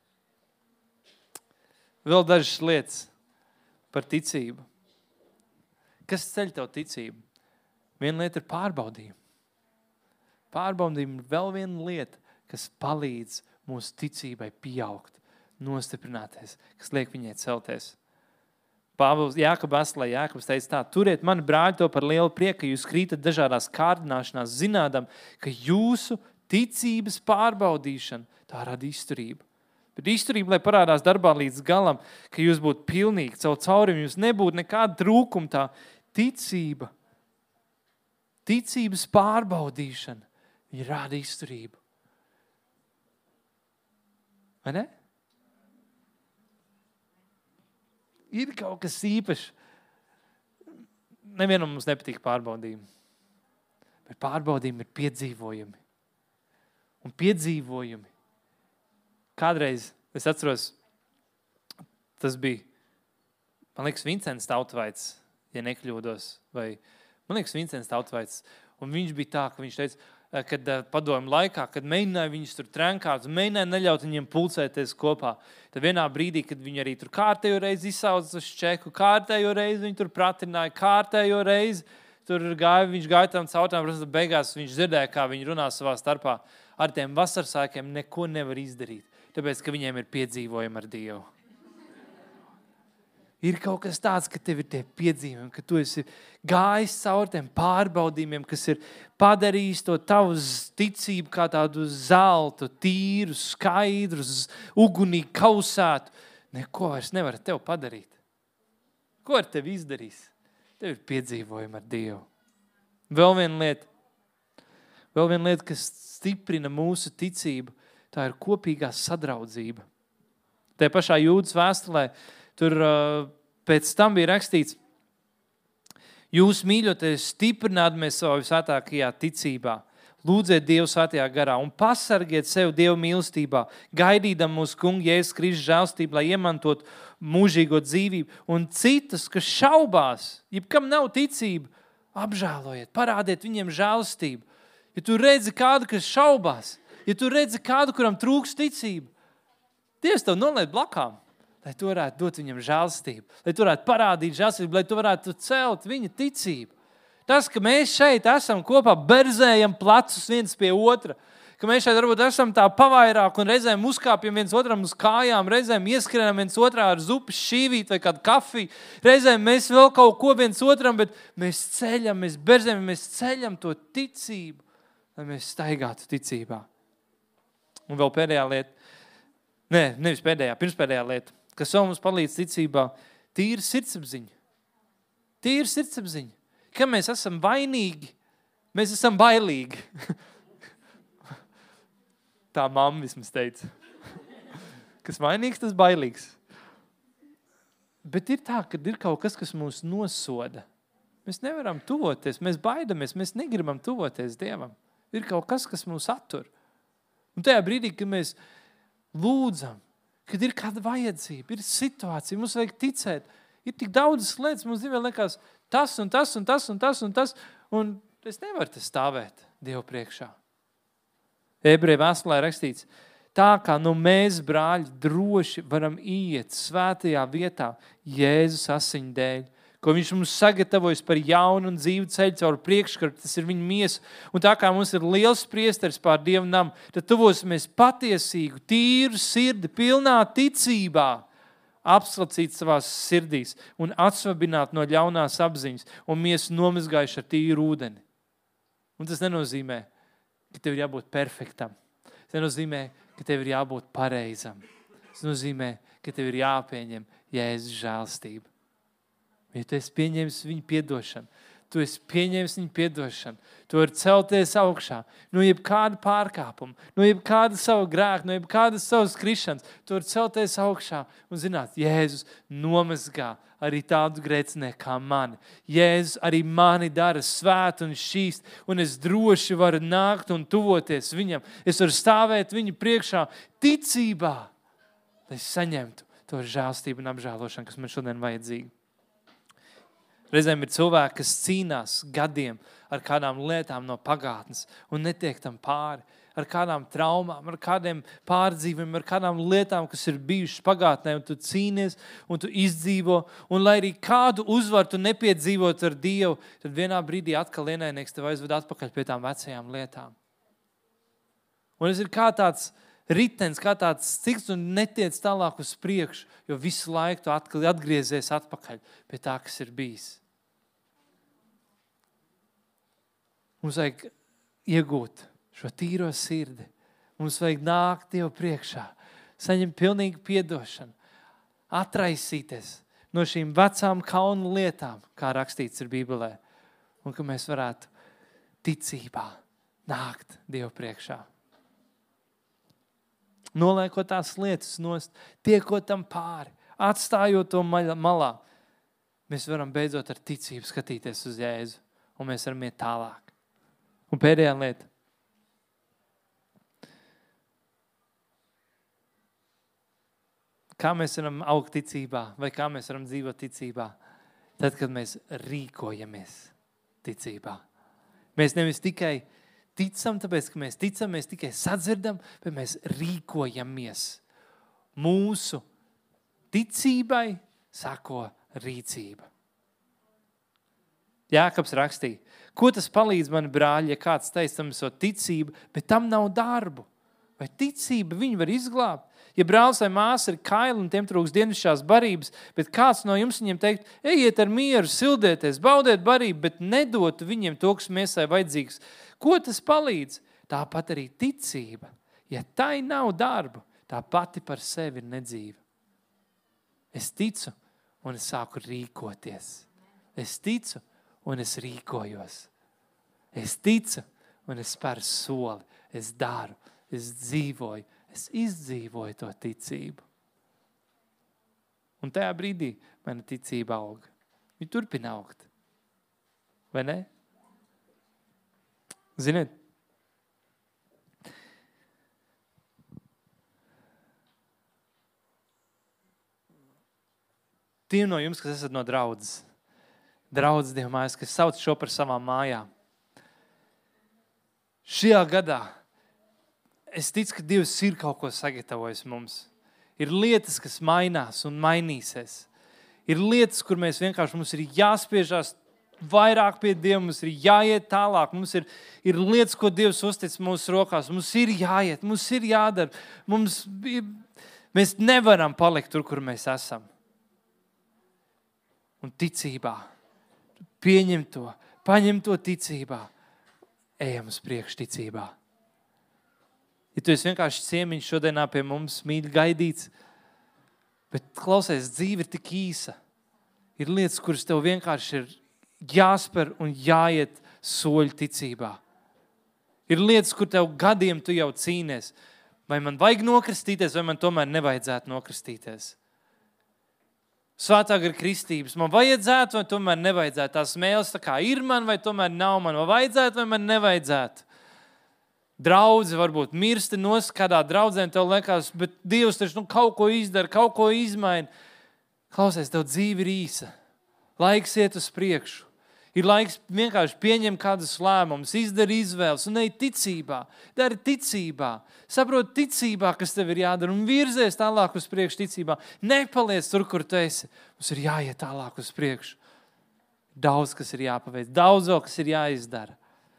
Vēl dažas lietas par ticību. Kas ceļ tavu ticību? Viena lieta ir pārbaudījumi. Pārbaudījumi ir vēl viena lieta, kas palīdz mūsu ticībai pieaugt, nostiprināties, kas liek viņai celties. Pāvils Jākaba aslē, Jākabs teica tā, turiet mani brāļi to par lielu prieku, ka jūs krītat dažādās kārdināšanās, zinādam, ka jūsu ticības pārbaudīšana, tā rada izturību. Bet izturība, lai parādās darbā līdz galam, ka jūs būtu pilnīgi, caur caurim, jūs nebūtu nekāda trūkuma, tā ticība, ticības pārbaudīšana, viņa rada izturību. Vai ne? Ir kaut kas īpašs. Nevienam mums nepatīk pārbaudījumi. Bet pārbaudījumi ir piedzīvojumi. Un piedzīvojumi. Kādreiz, es atceros, tas bija, man liekas, Vincents Tautvaits, ja nekļūdos, vai, man liekas, Vincents Tautvaits. Un viņš bija tā, ka viņš teica, kad padomu laikā, kad mēģināja viņus tur trenkāt, un mēģināja neļaut viņiem pulcēties kopā. Tad vienā brīdī, kad viņi arī tur kārtējo reizi izsauca uz čeku, kārtējo reizi viņi tur pratināja, kārtējo reizi tur gāja, viņš gāja tam cautām, protams, beigās viņš dzirdēja, kā viņi runā savā starpā. Ar tiem vasarsākiem neko nevar izdarīt, tāpēc, ka viņiem ir piedzīvojumi ar Dievu. Ir kaut kas tāds, ka tev ir tie piedzīvojumi, ka tu esi gājis caur tiem pārbaudījumiem, kas ir padarījis to tavu ticību kā tādu zeltu, tīru, skaidru, ugunīgi kausētu. Neko vairs nevar tev padarīt. Ko ar tevi izdarīs? Tev ir piedzīvojumi ar Dievu. Vēl viena lieta, vēl viena lieta, kas stiprina mūsu ticību, tā ir kopīgā sadraudzība. Te pašā Jūdas vēstulē, tur pēc tam bija rakstīts, jūs mīļoties stiprinādamies savā visvētākajā ticībā, lūdziet Dievu svētajā garā un pasargiet sev Dievu mīlestībā, gaidīdam mūsu kungu Jēzus Kristus žēlstību, lai iemantot mūžīgo dzīvību. Un citus, kas šaubās, jebkam nav ticība, apžēlojiet, parādiet viņiem žēlstību. Ja tu redzi kādu, kas šaubās, ja tu redzi kādu, kuram trūks ticība, Dievs tev noliet blakām, lai tu varētu dot viņam žēlstību, lai tu varētu parādīt žēlstību, lai tu varētu celt viņa ticību. Tas, ka mēs šeit esam kopā, berzējam plecus viens pie otra, ka mēs šeit varbūt esam tā pavairāk un reizēm uzkāpjam viens otram uz kājām, reizēm ieskrienam viens otrā ar zupas šīvīt vai kādu kafiju, reizēm mēs vēl kaut ko viens otram, bet mēs ceļam, mēs berzējam, mēs ceļam to ticību, lai mēs staigātu ticībā. Un vēl pēdējā lieta, ne, nevis pēdējā, pirmspēdējā lieta, kas vēl mums palīdz ticībā, tīra sirdsapziņa. Tīra sirdsapziņa. Ka mēs esam vainīgi, mēs esam bailīgi. Tā mamma vismaz teica. Kas vainīgs, tas bailīgs. Bet ir tā, ka ir kaut kas, kas mūs nosoda. Mēs nevaram tuvoties, mēs baidamies, mēs negribam tuvoties Dievam. Ir kaut kas, kas mūs attur. Un tajā brīdī, kad mēs lūdzam, kad ir kāda vajadzība, ir situācija, mums vajag ticēt, ir tik daudzas lietas, mums dzīvē liekas tas un tas un tas un tas un tas, un es nevaru te stāvēt Dievu priekšā. Ebreju vēstulē rakstīts, tā kā nu mēs, brāļi, droši varam iet svētajā vietā Jēzus asiņu dēļ, ko viņš mums sagatavojas par jaunu un dzīvu ceļu caur priekškaru, tas ir viņa miesa. Un tā kā mums ir liels priesteris pār Dievu namu, tad tuvosimies patiesīgu, tīru sirdi, pilnā ticībā, apslacīt savās sirdīs un atsvabināt no ļaunās apziņas un miesu nomazgājuši ar tīru ūdeni. Un tas nenozīmē, ka tev ir jābūt perfektam. Tas nenozīmē, ka tev ir jābūt pareizam. Tas nozīmē, ka tev ir jāpieņem Jēzus žēlstība. Ja tu esi pieņēmis viņu piedošanu, tu esi pieņēmis viņu piedošanu, tu vari celties augšā, no jebkāda pārkāpuma, no jebkāda savu grēku, no jebkāda savas krišanas, tu vari celties augšā un zināt, Jēzus nomazgā arī tādu grēcinieku kā mani. Jēzus arī mani dara svētu un šķīst, un es droši varu nākt un tuvoties viņam. Es varu stāvēt viņu priekšā ticībā, lai es saņemtu to žēlstību un apžēlošanu, kas man šodien vajadzīga. Reizēm ir cilvēki, kas cīnās gadiem ar kādām lietām no pagātnes un netiek tam pāri, ar kādām traumām, ar kādiem pārdzīviem, ar kādām lietām, kas ir bijušas pagātnē, un tu cīnies, un tu izdzīvo, un lai arī kādu uzvaru tu nepiedzīvot ar Dievu, tad vienā brīdī atkal ienaidnieks tev aizved atpakaļ pie tām vecajām lietām. Un tas ir kā tāds ritens, kā tāds cikls, un netiec tālāk uz priekšu, jo visu laiku tu atkal atgriezies atpakaļ pie tā, kas ir bijis. Mums vajag iegūt šo tīro sirdi. Mums vajag nākt Dievu priekšā, saņemt pilnīgu piedošanu, atraisīties no šīm vecām kaunu lietām, kā rakstīts ir Bībelē, un ka mēs varētu ticībā nākt Dievu priekšā. Noliekot tās lietas nost, tiekot tam pāri, atstājot to malā, mēs varam beidzot ar ticību skatīties uz Jēzu, un mēs varam iet tālāk. Un pēdējā lieta. Kā mēs varam augt ticībā, vai kā mēs varam dzīvot ticībā? Tad, kad mēs rīkojamies ticībā. Mēs nevis tikai ticam, tāpēc, ka mēs ticam, mēs tikai sadzirdam, bet mēs rīkojamies. Mūsu ticībai sako rīcība. Jākabs rakstīja, ko tas palīdz mani brāļi, ja kāds teica tam esot ticību, bet tam nav darbu. Vai ticība viņu var izglābt? Ja brālis vai māsa ir kaili un tiem trūks dienvišķās barības, bet kāds no jums viņiem teikt, ejiet ar mieru, sildieties, baudiet barību, bet nedotu viņiem to, kas miesai vajadzīgs. Ko tas palīdz? Tāpat arī ticība. Ja tai nav darbu, tā pati par sevi ir nedzīva. Es ticu un es sāku rīkoties. Es ticu un es rīkojos. Es ticu un es spēru soli. Es daru, es dzīvoju, es izdzīvoju to ticību. Un tajā brīdī mana ticība aug. Viņa turpina augt. Vai ne? Ziniet, tiem no jums, kas esat no draudzes, draudzes Dieva mājas, kas sauc šo par savām mājām. Šajā gadā es ticu, ka Dievs ir kaut ko sagatavojis mums. Ir lietas, kas mainās un mainīsies. Ir lietas, kur mēs vienkārši, mums ir jāspiežās vairāk pie Dieva, mums ir jāiet tālāk, mums ir, ir lietas, ko Dievs uztic mūsu rokās, mums ir jāiet, mums ir jādara, mums, mēs nevaram palikt tur, kur mēs esam. Un ticībā, pieņem to, paņem to ticībā, ejam uz priekšu ticībā. Ja tu esi vienkārši ciemiņš šodienā pie mums, mīļi gaidīts, bet klausies, dzīve ir tik īsa. Ir lietas, kuras tev vienkārši ir jāspēr un jāiet soļi ticībā. Ir lietas, kur tev gadiem tu jau cīnies. Vai man vajag nokristīties, vai man tomēr nevajadzētu nokristīties? Svētā gara kristības. Man vajadzētu, vai tomēr nevajadzētu? Tās mēles tā kā ir man, vai tomēr nav man? Vai vajadzētu, vai man nevajadzētu? draudze varbūt mirsti nos kādā draudzē, un tev liekas, bet Dievs taču nu, kaut ko izdara, kaut ko izmaina. Klausies, tev dzīve ir īsa. Laiks iet uz priekšu. Ir laiks vienkārši pieņemt kādus lēmumus, izdara izvēles un ej ticībā. Dari ticībā. Saprot ticībā, kas tev ir jādara un virzies tālāk uz priekšu ticībā. Nepaliec tur, kur tu esi. Mums ir jāiet tālāk uz priekšu. Daudz, kas ir jāpaveic. Daudz vēl, kas ir jāizdara.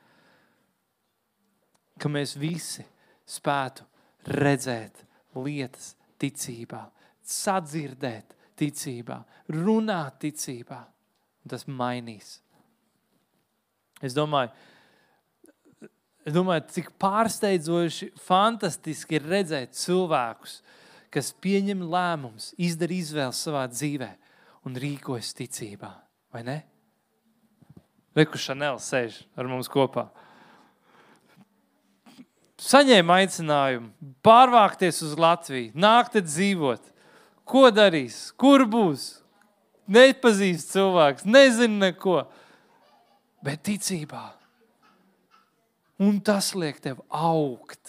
Ka mēs visi spētu redzēt lietas ticībā, sadzirdēt ticībā, runāt ticībā. Un tas mainīs. Es domāju, es domāju, cik pārsteidzoši, fantastiski ir redzēt cilvēkus, kas pieņem lēmumus, izdara izvēles savā dzīvē un rīkojas ticībā. Vai ne? Reku Šanel sēž ar mums kopā. Saņēma aicinājumu pārvākties uz Latviju, nākt te dzīvot. Ko darīs? Kur būs? Nepazīst cilvēks, nezinu neko. Bet ticībā. Un tas liek tev augt.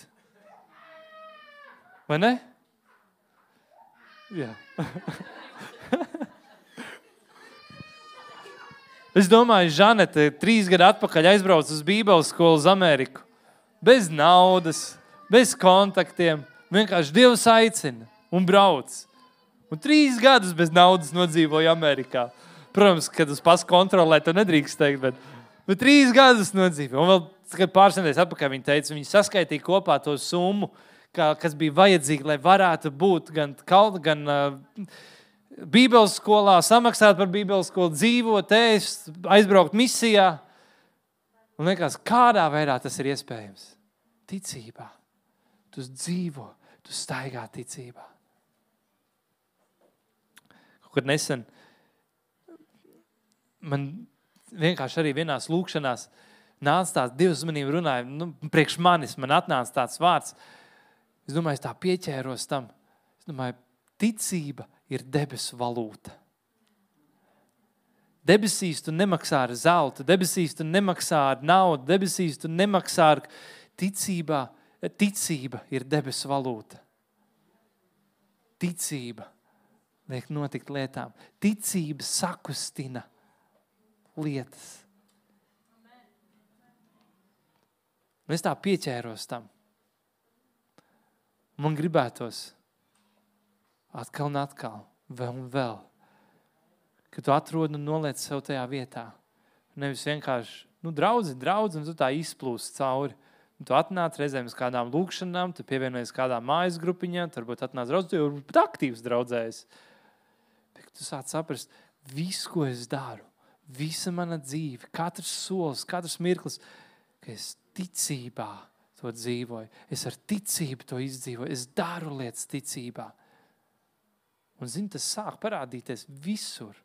Vai ne? Jā. Es domāju, Žanete trīs gadu atpakaļ aizbrauc uz Bībeles skolu uz Ameriku. Bez naudas, bez kontaktiem. Vienkārši Dievs aicina un brauc. Un trīs gadus bez naudas nodzīvoja Amerikā. Protams, kad uz pasu kontrolē, to nedrīkst teikt, bet, bet trīs gadus nodzīvoja. Un vēl, kad pāris nedēļas atpakaļ viņi teica, viņi saskaitīja kopā to summu, kā, kas bija vajadzīga, lai varētu būt gan, gan uh, Bībeles skolā, samaksāt par Bībeles skolu, dzīvot, ēst, aizbraukt misijā. Un liekas, kādā veidā tas ir iespējams? Ticībā. Tu dzīvo, tu staigā ticībā. Kad nesen man vienkārši arī vienās lūkšanās nāca tāds, Dievs manīm runāja, nu, priekš manis man atnāca tāds vārds. Es domāju, es tā pieķēros tam. Es domāju, ticība ir debesu valūta. Debesīs tu nemaksā ar zeltu, debesīs tu nemaksā ar naudu, debesīs tu nemaksā ar ticībā. Ticība ir debesu valūta. Ticība liek notikt lietām. Ticība sakustina lietas. Un es tā pieķēros tam. Man gribētos atkal un atkal, vēl un vēl, ka tu atrod un noliec sev tajā vietā. Nevis vienkārši, nu, draudzi, draudzi, un tu tā izplūst cauri. Un tu atnāc reizēm uz kādām lūkšanām, tu pievienojies kādām mājas grupiņām, tu varbūt atnāc draudz, tu jau varbūt aktīvs draudzējis. Bet tu sāc saprast, visu, ko es daru, visa mana dzīve, katrs solis, katrs mirklis, ka es ticībā to dzīvoju. Es ar ticību to izdzīvoju. Es daru lietas ticībā. Un, zini, tas sāk parādīties visur.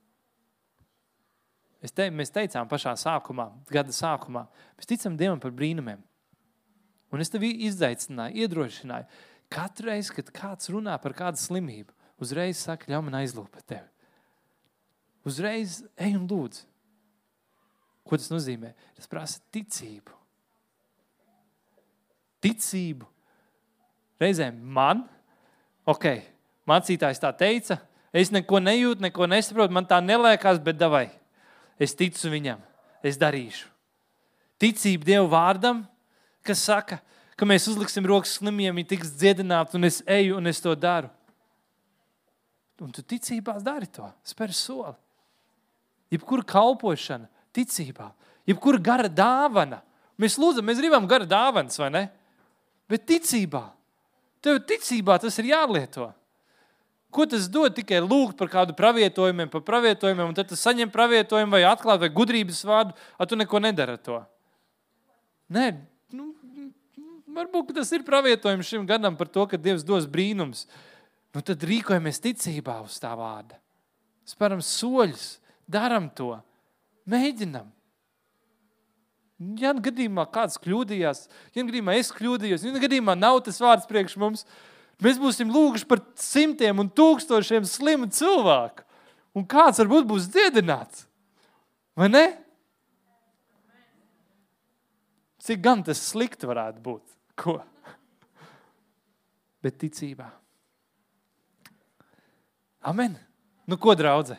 Es te, mēs teicām pašā sākumā, gada sākumā, mēs ticam Dievam par brīnumiem. Un es tevi izaicināju, iedrošināju. Katru reizi, kad kāds runā par kādu slimību, uzreiz saka, ļauj man aizlūgt par tevi. Uzreiz ej un lūdzu. Ko tas nozīmē? Tas prasa ticību. Ticību. Reizēm man, ok, mācītājs tā teica, es neko nejūtu, neko nesaprotu, man tā nelēkās, bet davai. Es ticu viņam, es darīšu. Ticība Dievu vārdam, kas saka, ka mēs uzliksim rokas slimiem, viņi tiks dziedināti, un es eju un es to daru. Un tu ticībās dari to, spēr soli. Jebkura kalpošana, ticībā, jebkura gara dāvana. Mēs lūdzam, mēs gribam gara dāvanas, vai ne? Bet ticībā, tev ticībā tas ir jālieto. Ko tas dod? Tikai lūgt par kādu pravietojumiem, par pravietojumiem, un tad tu saņem pravietojumu vai atklāt vai gudrības vārdu, a tu neko nedara to. Nē, nu, varbūt tas ir pravietojums šim gadam par to, ka Dievs dos brīnums. Nu tad rīkojamies ticībā uz tā vārda. Spēram soļus, daram to, mēģinam. Ja gadījumā kāds kļūdījās, ja gadījumā es kļūdījos, ja gadījumā nav tas vārds priekš mums, mēs būsim lūguši par simtiem un tūkstošiem slimu cilvēku. Un kāds varbūt būs dziedināts. Vai ne? cik gan tas slikti varētu būt. Ko? Bet ticībā. Amen. Nu, ko, draudze?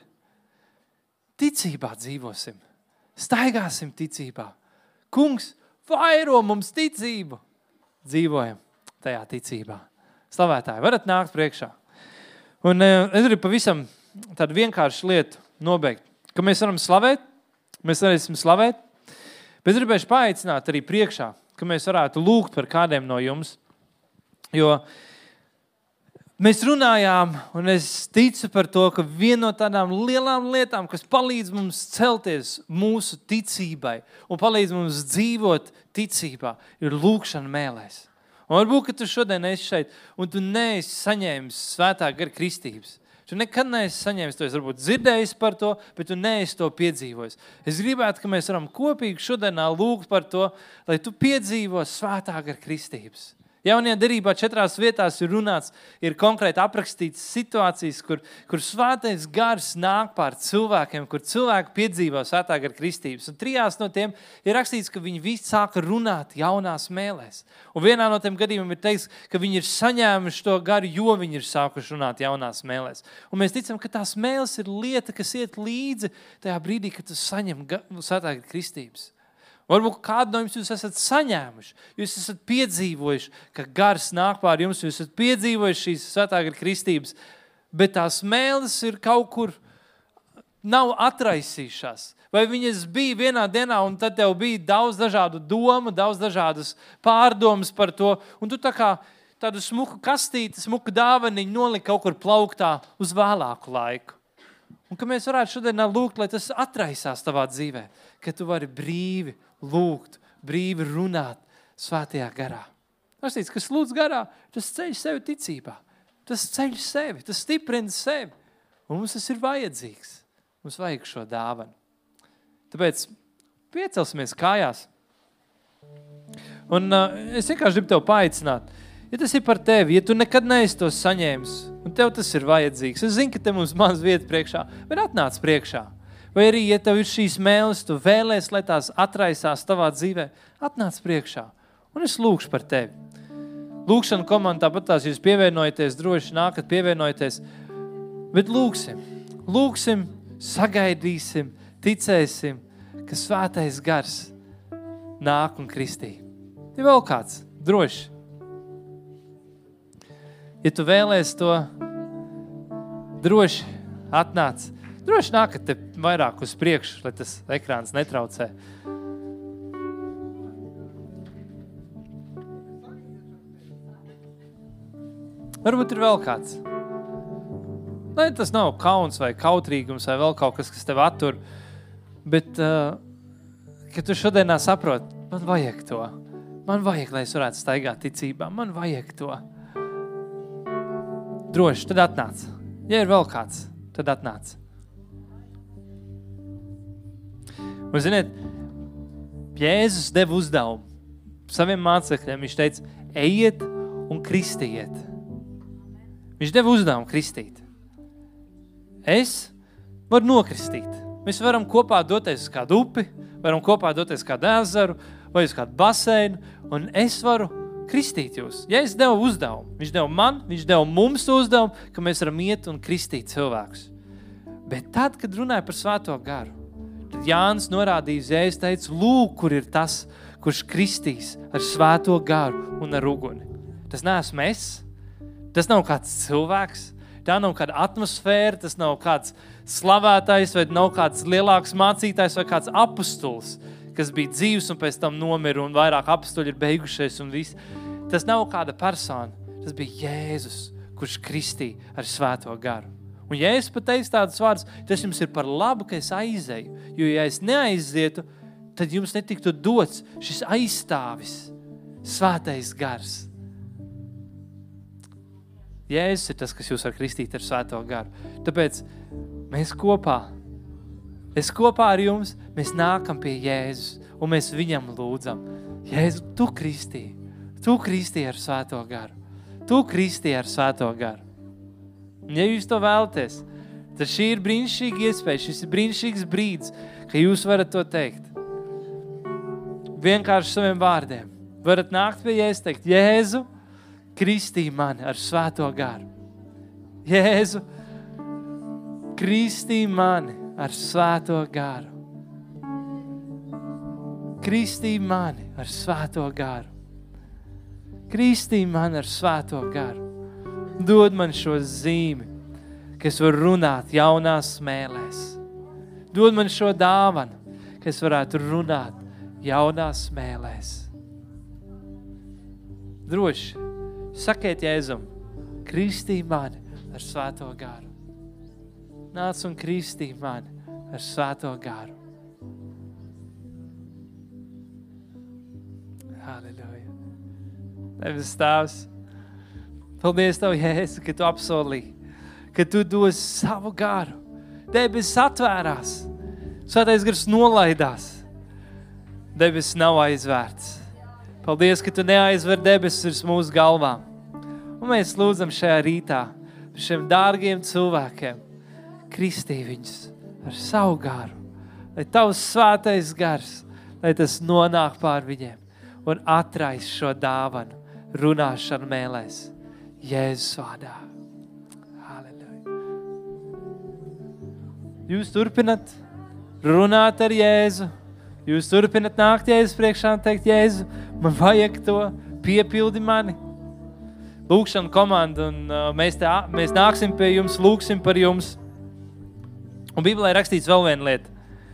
Ticībā dzīvosim. Staigāsim ticībā. Kungs, vairo mums ticību. Dzīvojam tajā ticībā. Slavētāji, varat nākt priekšā. Un es gribu pavisam tādu vienkāršu lietu nobeigt, ka mēs varam slavēt, mēs varēsim slavēt, bet gribēšu paaicināt arī priekšā, ka mēs varētu lūgt par kādiem no jums. Jo mēs runājām, un es ticu par to, ka viena no tādām lielām lietām, kas palīdz mums celties mūsu ticībai un palīdz mums dzīvot ticībā, ir lūkšana mēlēs. Un varbūt, ka tu šodien esi šeit, un tu neesi saņēmis svētā gara kristības. Tu nekad neesi saņēmis to, es varbūt dzirdējis par to, bet tu neesi to piedzīvojis. Es gribētu, ka mēs varam kopīgi šodienā lūgt par to, lai tu piedzīvo svētā gara kristības. Jaunajā derībā četrās vietās ir runāts, ir konkrēti aprakstīts situācijas, kur, kur svētais gars nāk pār cilvēkiem, kur cilvēki piedzīvo svētā gara kristības. Un trijās no tiem ir rakstīts, ka viņi visi sāka runāt jaunās mēlēs. Un vienā no tiem gadījumiem ir teikts, ka viņi ir saņēmuši to garu, jo viņi ir sākuši runāt jaunās mēlēs. Un mēs ticam, ka tās mēles ir lieta, kas iet līdzi tajā brīdī, kad tu saņem svētā gara kristības. Varbūt kādu no jums jūs esat saņēmuši, jūs esat piedzīvojuši, ka gars nāk pār jums, jūs esat piedzīvojuši šīs svētā gara kristības, bet tās mēles ir kaut kur nav atraisījušās. Vai viņas bija vienā dienā, un tad tev bija daudz dažādu domu, daudz dažādas pārdomas par to, un tu tā kā tādu smuku kastīti, smuku dāvaniņu nolika kaut kur plauktā uz vēlāku laiku. Un ka mēs varētu šodien lūgt, lai tas atraisās tavā dzīvē, ka tu vari brīvi lūgt, brīvi runāt svētajā garā. Rakstīts, kas lūdz garā, tas ceļ sevi ticībā. Tas ceļ sevi, tas stiprina sevi. Un mums tas ir vajadzīgs. Mums vajag šo dāvanu. Tāpēc piecelsimies kājās. Un uh, es vienkārši gribu tev paaicināt. Ja tas ir par tevi, ja tu nekad neesi to saņēmis, un tev tas ir vajadzīgs, es zinu, ka te mums maz vieta priekšā, bet atnāc priekšā. Vai arī, ja tev ir šīs mēles, tu vēlēs, lai tās atraisās tavā dzīvē, atnāc priekšā. Un es lūkšu par tevi. Lūkšana komanda, tāpat tās jūs pievienojaties, droši nākat pievienojaties. Bet lūksim, lūksim, sagaidīsim, ticēsim, ka svētais gars nāk un kristī. Ir vēl kāds, droši. Ja tu vēlēs to, droši atnāc. Droši nākat te vairāk uz priekšu, lai tas ekrāns netraucē. Varbūt ir vēl kāds. Lai tas nav kauns vai kautrīgums vai vēl kaut kas, kas tev attur, bet, uh, ka tu šodienā saproti, man vajag to. Man vajag, lai es varētu staigāt ticībā. Man vajag to. Droši, tad atnāc. Ja ir vēl kāds, tad atnāc. Un, ziniet, Jēzus deva uzdevumu saviem mācekļiem. Viņš teica, ejiet un kristiet. Viņš deva uzdevumu kristīt. Es varu nokristīt. Mēs varam kopā doties uz kādu upi, varam kopā doties uz kādu ezeru vai uz kādu baseinu, un es varu kristīt jūs. Ja es devu uzdevumu, viņš deva man, viņš deva mums uzdevumu, ka mēs varam iet un kristīt cilvēkus. Bet tad, kad runāja par svēto garu, tad Jānis norādīja, Jēzus teica, lūk, kur ir tas, kurš kristīs ar svēto garu un ar uguni. Tas neesmu es, tas nav kāds cilvēks, tā nav kāda atmosfēra, tas nav kāds slavētājs vai nav kāds lielāks mācītājs vai kāds apustulis, kas bija dzīvs un pēc tam nomira un vairāk apustuļi ir beigušies un viss. Tas nav kāda persona, tas bija Jēzus, kurš kristīja ar svēto garu. Un ja es pateicu tādus vārdus, tas jums ir par labu, ka es aizeju, jo ja es neaizietu, tad jums netiktu dots šis aizstāvis, svētais gars. Jēzus ir tas, kas jūs var kristīt ar svēto garu. Tāpēc mēs kopā, es kopā ar jums, mēs nākam pie Jēzus un mēs viņam lūdzam. Jēzu, tu kristīji, tu kristīji ar svēto garu. Tu kristīji ar svēto garu. Un ja jūs to vēlaties, tad šī ir brīnišķīga iespēja, šis ir brīnišķīgs brīdis, ka jūs varat to teikt. vienkārši saviem vārdiem varat nākt pie Jēzus, teikt, Jēzu, kristī mani ar svēto garu. Jēzu, kristī mani ar svēto garu. Kristī mani ar svēto garu. Kristī mani ar svēto garu. Dod man šo zīmi, ka es varu runāt jaunās smēlēs. Dod man šo dāvanu, ka es varētu runāt jaunās smēlēs. Droši, sakiet Jēzum, kristī mani ar svēto garu. Nāc un kristī mani ar svēto garu. Halleluja. Debes Tēvs, paldies Tev, Jēzu, ka Tu apsolīji, ka Tu dos savu garu. Debesis atvērās, Svētais Gars nolaidās. Debesis nav aizvērts. Paldies, ka Tu neaizver debesis virs mūsu galvām. Un mēs lūdzam šajā rītā par šiem dārgiem cilvēkiem, kristī viņus ar savu garu, lai Tavs Svētais Gars, lai tas nonāk pār viņiem un atrais šo dāvanu runāšanu mēlēs. Jēzus vārdā. Halleluja. Jūs turpinat runāt ar Jēzu. Jūs turpinat nākt Jēzus priekšā un teikt, Jēzu, man vajag to, piepildi mani. Lūkšana komanda, un uh, mēs, te, mēs nāksim pie jums, lūksim par jums. Un Bībelē rakstīts vēl viena lieta.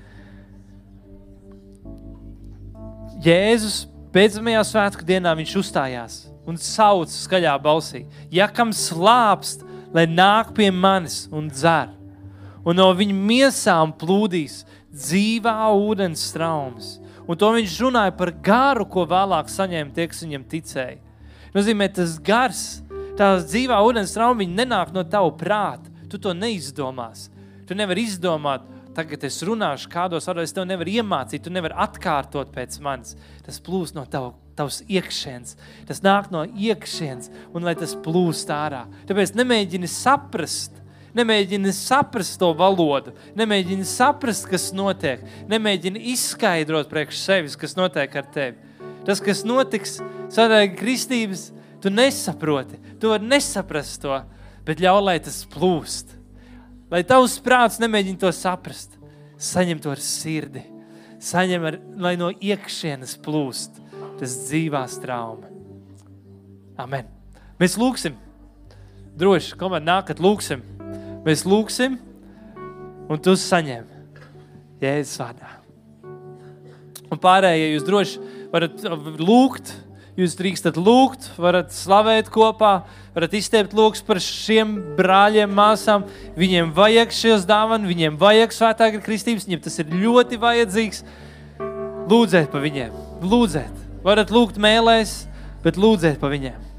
Jēzus beidzamajā svētku dienā viņš uzstājās un sauc skaļā balsī. Ja kam slāpst, lai nāk pie manis un dzer, un no viņa miesām plūdīs dzīvā ūdens straumes. Un to viņš runāja par garu, ko vēlāk saņēma tie, kas viņam ticēja. Nozīmē, tas gars, tās dzīvā ūdens trauma, viņi nenāk no tava prāta. Tu to neizdomās. Tu nevari izdomāt, tagad es runāšu kādos vārdos, es tev nevaru iemācīt, tu nevari atkārtot pēc manis. Tas plūst no tava, tavs iekšienes. Tas nāk no iekšienes, un lai tas plūst ārā. Tāpēc nemēģini saprast, nemēģini saprast to valodu, nemēģini saprast, kas notiek, nemēģini izskaidrot priekš sevis, kas notiek ar tevi. Tas, kas notiks svētā kristības, tu nesaproti, tu vari nesaprast to, bet ļauj, lai tas plūst. Lai tavs prāts nemēģina to saprast, saņem to ar sirdi, saņem, ar, lai no iekšienes plūst tas dzīvās trauma. Amen. Mēs lūksim. Droši, komanda, nākat, lūksim. Mēs lūksim, un tu saņem Jēzus vārdā. Un pārējie jūs droši varat lūgt, jūs drīkstat lūgt, varat slavēt kopā, varat izteikt lūgs par šiem brāļiem, māsām. Viņiem vajag šies dāvanu, viņiem vajag svētā gara kristības, viņiem tas ir ļoti vajadzīgs. Lūdzēt pa viņiem, lūdzēt. Varat lūgt mēlēs, bet lūdzēt pa viņiem.